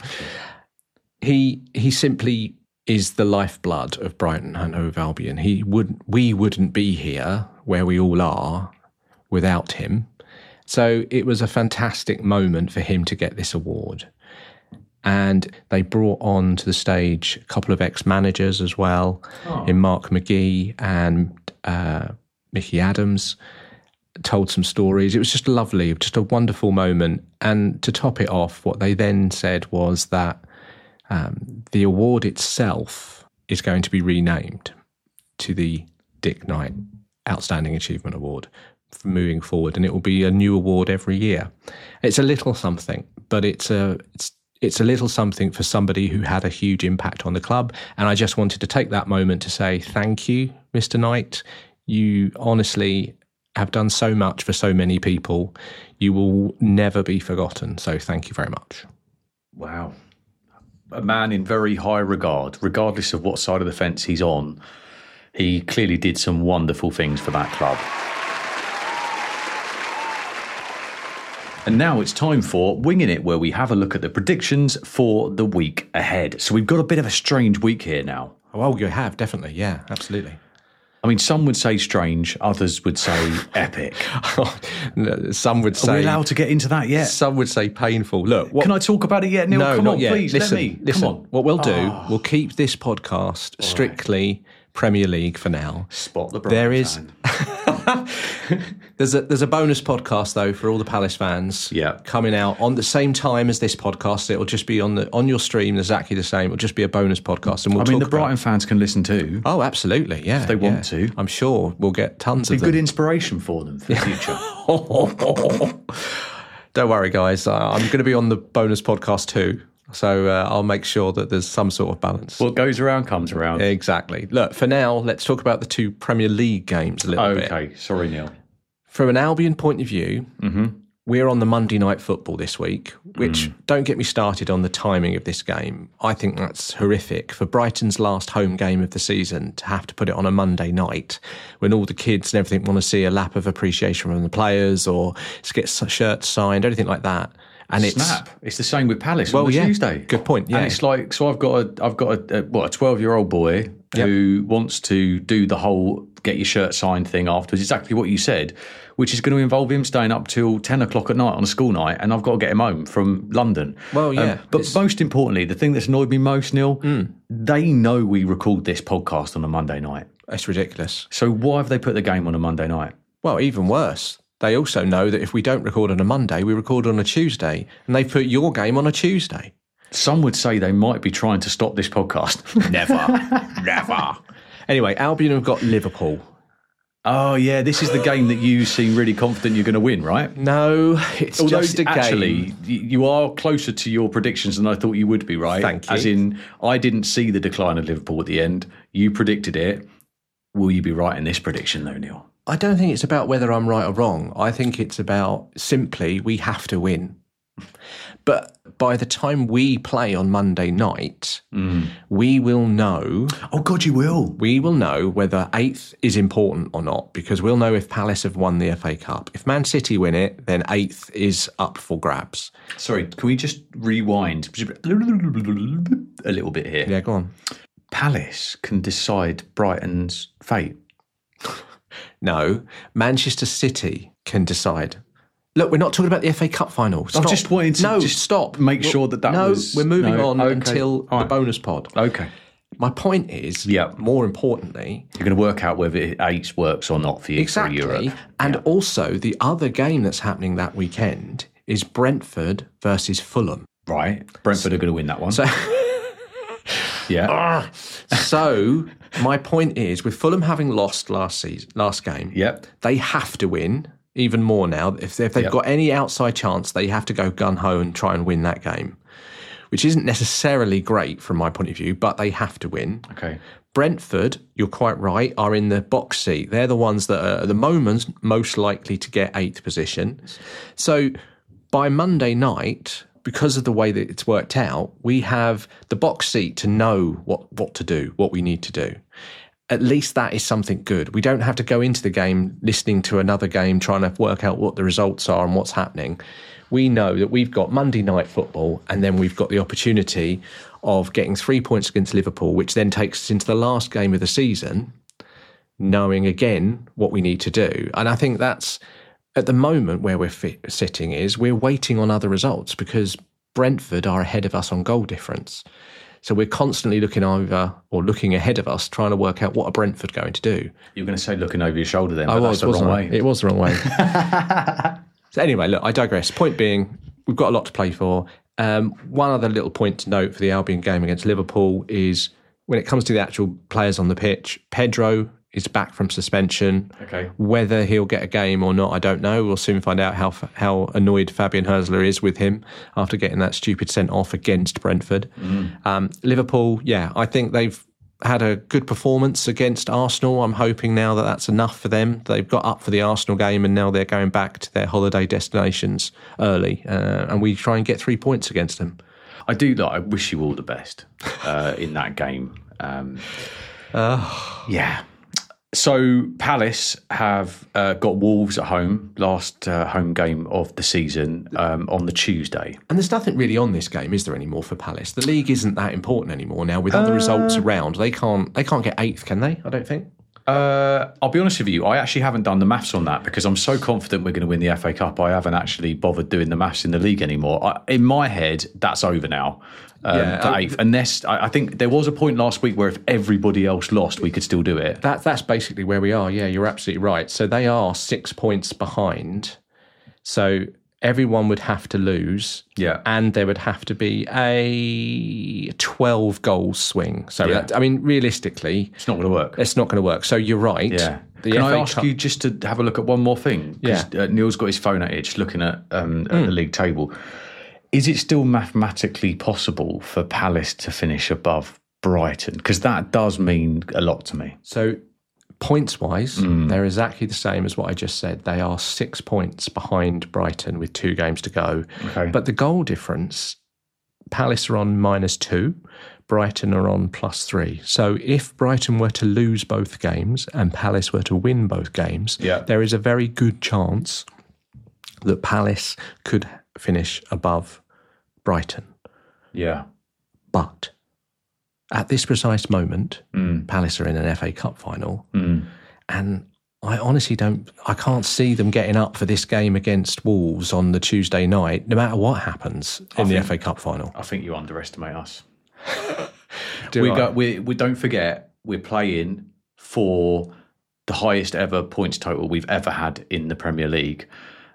He he simply is the lifeblood of Brighton and Hove Albion. He would we wouldn't be here where we all are without him. So it was a fantastic moment for him to get this award. And they brought on to the stage a couple of ex-managers as well, oh. in Mark McGee and uh, Mickey Adams, told some stories. It was just lovely, just a wonderful moment. And to top it off, what they then said was that um, the award itself is going to be renamed to the Dick Knight Outstanding Achievement Award, for moving forward, and it will be a new award every year. It's a little something, but it's a it's it's a little something for somebody who had a huge impact on the club. And I just wanted to take that moment to say thank you, Mister Knight. You honestly have done so much for so many people. You will never be forgotten. So thank you very much. Wow. A man in very high regard, regardless of what side of the fence he's on. He clearly did some wonderful things for that club. And now it's time for Winging It, where we have a look at the predictions for the week ahead. So we've got a bit of a strange week here now. Oh, you have, definitely. Yeah, absolutely. I mean, some would say strange, others would say epic. Some would say... Are we allowed to get into that yet? Some would say painful. Look, what, Can I talk about it yet, Neil? No, Come not on, yet. please, listen, let me. Listen, Come on. What we'll do, Oh. we'll keep this podcast strictly Premier League for now. Spot the Brighton There is... fan. There's a there's a bonus podcast though for all the Palace fans. Yeah. Coming out on the same time as this podcast. It'll just be on the on your stream exactly the same. It'll just be a bonus podcast, and we'll I mean, talk the Brighton about, fans can listen too. Oh, absolutely, yeah. If they want yeah. to. I'm sure we'll get tons Be of good them. inspiration for them for the future. Don't worry, guys. Uh, I'm going to be on the bonus podcast too, so uh, I'll make sure that there's some sort of balance. What goes around comes around. Exactly. Look, for now, let's talk about the two Premier League games a little bit. Okay, sorry, Neil. From an Albion point of view, Mm-hmm. we're on the Monday Night Football this week, which, mm. don't get me started on the timing of this game. I think that's horrific for Brighton's last home game of the season to have to put it on a Monday night when all the kids and everything want to see a lap of appreciation from the players or get shirts signed, anything like that. And Snap! It's, it's the same with Palace well, on the yeah, Tuesday. Good point. Yeah, and it's like so. I've got a, I've got a, a what a twelve-year-old boy yep. who wants to do the whole get your shirt signed thing afterwards. Exactly what you said, which is going to involve him staying up till ten o'clock at night on a school night, and I've got to get him home from London. Well, yeah. Um, but it's... most importantly, the thing that's annoyed me most, Neil, mm. they know we record this podcast on a Monday night. It's ridiculous. So why have they put the game on a Monday night? Well, even worse. They also know that if we don't record on a Monday, we record on a Tuesday, and they put your game on a Tuesday. Some would say they might be trying to stop this podcast. Never. Never. Anyway, Albion have got Liverpool. Oh, yeah, this is the game that you seem really confident you're going to win, right? No, it's Although just a actually, game. you are closer to your predictions than I thought you would be, right? Thank you. As in, I didn't see the decline of Liverpool at the end. You predicted it. Will you be right in this prediction, though, Neil? I don't think it's about whether I'm right or wrong. I think it's about simply we have to win. But by the time we play on Monday night, mm. we will know... Oh, God, you will. We will know whether eighth is important or not, because we'll know if Palace have won the F A Cup. If Man City win it, then eighth is up for grabs. Sorry, can we just rewind a little bit here? Yeah, go on. Palace can decide Brighton's fate. No, Manchester City can decide. Look, we're not talking about the F A Cup final. Stop. I just wanted to no, just stop. make we'll, sure that that no, was... No, we're moving no, on okay. until All the right. bonus pod. Okay. My point is, yeah. more importantly... You're going to work out whether eight works or not for you exactly, for Europe. And yeah. also, the other game that's happening that weekend is Brentford versus Fulham. Right. Brentford so, are going to win that one. So... Yeah. So my point is, with Fulham having lost last season, last game, yep. they have to win even more now. If, if they've yep. got any outside chance, they have to go gun ho and try and win that game, which isn't necessarily great from my point of view, but they have to win. Okay. Brentford, you're quite right, are in the box seat. They're the ones that are at the moment most likely to get eighth position. So by Monday night, because of the way that it's worked out, we have the box seat to know what, what to do, what we need to do. At least that is something good. We don't have to go into the game listening to another game, trying to work out what the results are and what's happening. We know that we've got Monday Night Football, and then we've got the opportunity of getting three points against Liverpool, which then takes us into the last game of the season, knowing again what we need to do. And I think that's... At the moment where we're fit, sitting is we're waiting on other results because Brentford are ahead of us on goal difference. So we're constantly looking over or looking ahead of us, trying to work out what are Brentford going to do. You're going to say looking over your shoulder then, but I that's was, the wrong I? way. It was the wrong way. So anyway, look, I digress. Point being, we've got a lot to play for. Um, one other little point to note for the Albion game against Liverpool is when it comes to the actual players on the pitch, Pedro is back from suspension. Okay. Whether he'll get a game or not, I don't know. We'll soon find out how how annoyed Fabian Hürzeler is with him after getting that stupid sent off against Brentford. Mm. Um, Liverpool, yeah, I think they've had a good performance against Arsenal. I'm hoping now that that's enough for them. They've got up for the Arsenal game and now they're going back to their holiday destinations early. Uh, and we try and get three points against them. I do like. I wish you all the best uh, in that game. Um, uh, yeah. So Palace have uh, got Wolves at home, last uh, home game of the season um, on the Tuesday. And there's nothing really on this game, is there, anymore for Palace? The league isn't that important anymore now. With other uh, results around, they can't they can't get eighth, can they? I don't think. Uh, I'll be honest with you, I actually haven't done the maths on that because I'm so confident we're going to win the F A Cup. I haven't actually bothered doing the maths in the league anymore. I, in my head, that's over now. Um, yeah, the eighth. Unless I, I think there was a point last week where if everybody else lost, we could still do it. That that's basically where we are. Yeah, you're absolutely right. So they are six points behind. So everyone would have to lose. Yeah, and there would have to be a twelve goal swing. So yeah. that, I mean, realistically, it's not going to work. It's not going to work. So you're right. Yeah. The Can F A I ask Cup... you just to have a look at one more thing? Yeah. Uh, Neil's got his phone at it, just looking at, um, at mm. the league table. Is it still mathematically possible for Palace to finish above Brighton? Because that does mean a lot to me. So points-wise, mm. they're exactly the same as what I just said. They are six points behind Brighton with two games to go. Okay. But the goal difference, Palace are on minus two, Brighton are on plus three. So if Brighton were to lose both games and Palace were to win both games, yeah. there is a very good chance that Palace could finish above Brighton. Yeah. But at this precise moment, mm. Palace are in an F A Cup final. Mm. And I honestly don't, I can't see them getting up for this game against Wolves on the Tuesday night, no matter what happens in I the think, F A Cup final. I think you underestimate us. Do we I? got we we don't forget we're playing for the highest ever points total we've ever had in the Premier League.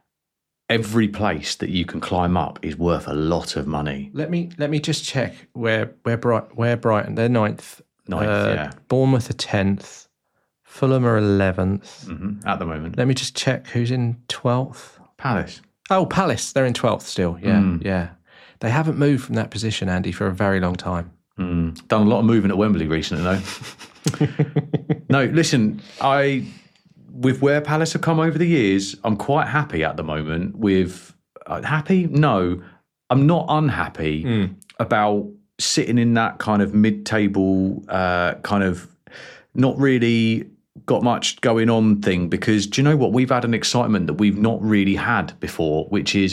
Every place that you can climb up is worth a lot of money. Let me let me just check where where Bright where Brighton they're ninth, ninth, uh, yeah. Bournemouth are tenth, Fulham are eleventh. Mm-hmm. At the moment, let me just check who's in twelfth. Palace. Oh, Palace, they're in twelfth still. Yeah, mm. yeah. They haven't moved from that position, Andy, for a very long time. Mm. Done a lot of moving at Wembley recently, though. No, listen, I. With where Palace have come over the years, I'm quite happy at the moment with... Uh, happy? No. I'm not unhappy mm. about sitting in that kind of mid-table, uh, kind of not really got much going on thing because, do you know what? We've had an excitement that we've not really had before, which is...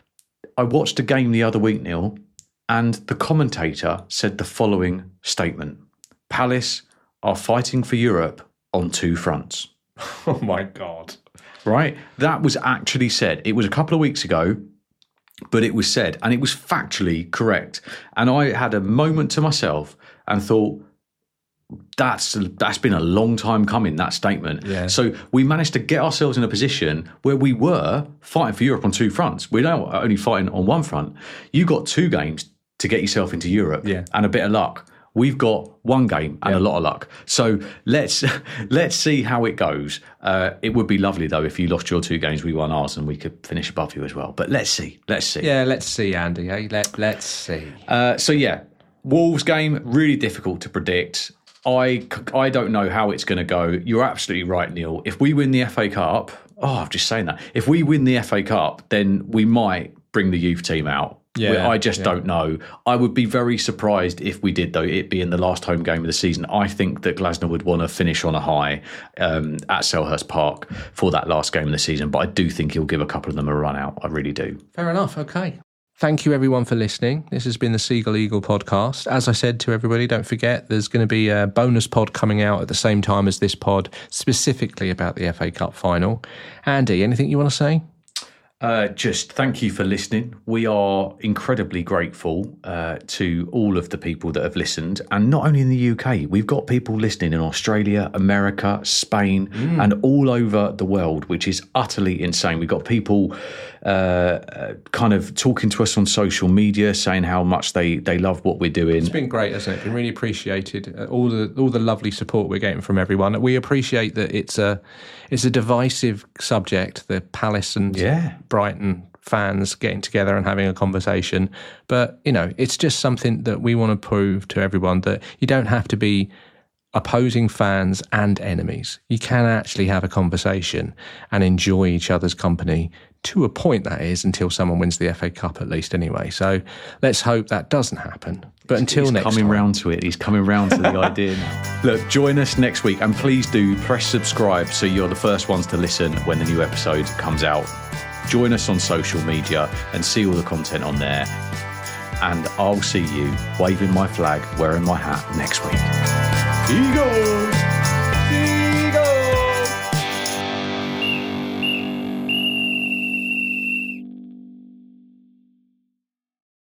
I watched a game the other week, Neil, and the commentator said the following statement. Palace are fighting for Europe on two fronts. Oh, my God. Right? That was actually said. It was a couple of weeks ago, but it was said, and it was factually correct. And I had a moment to myself and thought, that's that's been a long time coming, that statement. Yeah. So we managed to get ourselves in a position where we were fighting for Europe on two fronts. We're now only fighting on one front. You got two games to get yourself into Europe yeah. and a bit of luck. We've got one game and yeah. a lot of luck. So let's let's see how it goes. Uh, it would be lovely, though, if you lost your two games, we won ours, and we could finish above you as well. But let's see. Let's see. Yeah, let's see, Andy. Eh? Let, let's see. Uh, so, yeah, Wolves game, really difficult to predict. I, I don't know how it's going to go. You're absolutely right, Neil. If we win the F A Cup, oh, I'm just saying that. If we win the F A Cup, then we might bring the youth team out. Yeah, I just yeah. don't know. I would be very surprised if we did, though, it being the last home game of the season. I think that Glasner would want to finish on a high um, at Selhurst Park for that last game of the season. But I do think he'll give a couple of them a run out. I really do. Fair enough. Okay. Thank you, everyone, for listening. This has been the Seagull Eagle podcast. As I said to everybody, don't forget there's going to be a bonus pod coming out at the same time as this pod, specifically about the F A Cup final. Andy, anything you want to say? Uh, just thank you for listening. We are incredibly grateful uh, to all of the people that have listened, and not only in the U K. We've got people listening in Australia, America, Spain, mm. and all over the world, which is utterly insane. We've got people uh, kind of talking to us on social media, saying how much they, they love what we're doing. It's been great, hasn't it? It's been really appreciated. Uh, all the all the lovely support we're getting from everyone. We appreciate that it's a it's a divisive subject. The Palace and yeah. Brighton fans getting together and having a conversation, but you know, it's just something that we want to prove to everyone that you don't have to be opposing fans and enemies. You can actually have a conversation and enjoy each other's company, to a point, that is, until someone wins the F A Cup at least anyway. So let's hope that doesn't happen. But until He's next coming time. round to it. He's coming round to the idea now. Look, join us next week, and please do press subscribe so you're the first ones to listen when the new episode comes out. Join us on social media and see all the content on there. And I'll see you waving my flag, wearing my hat next week. Eagles!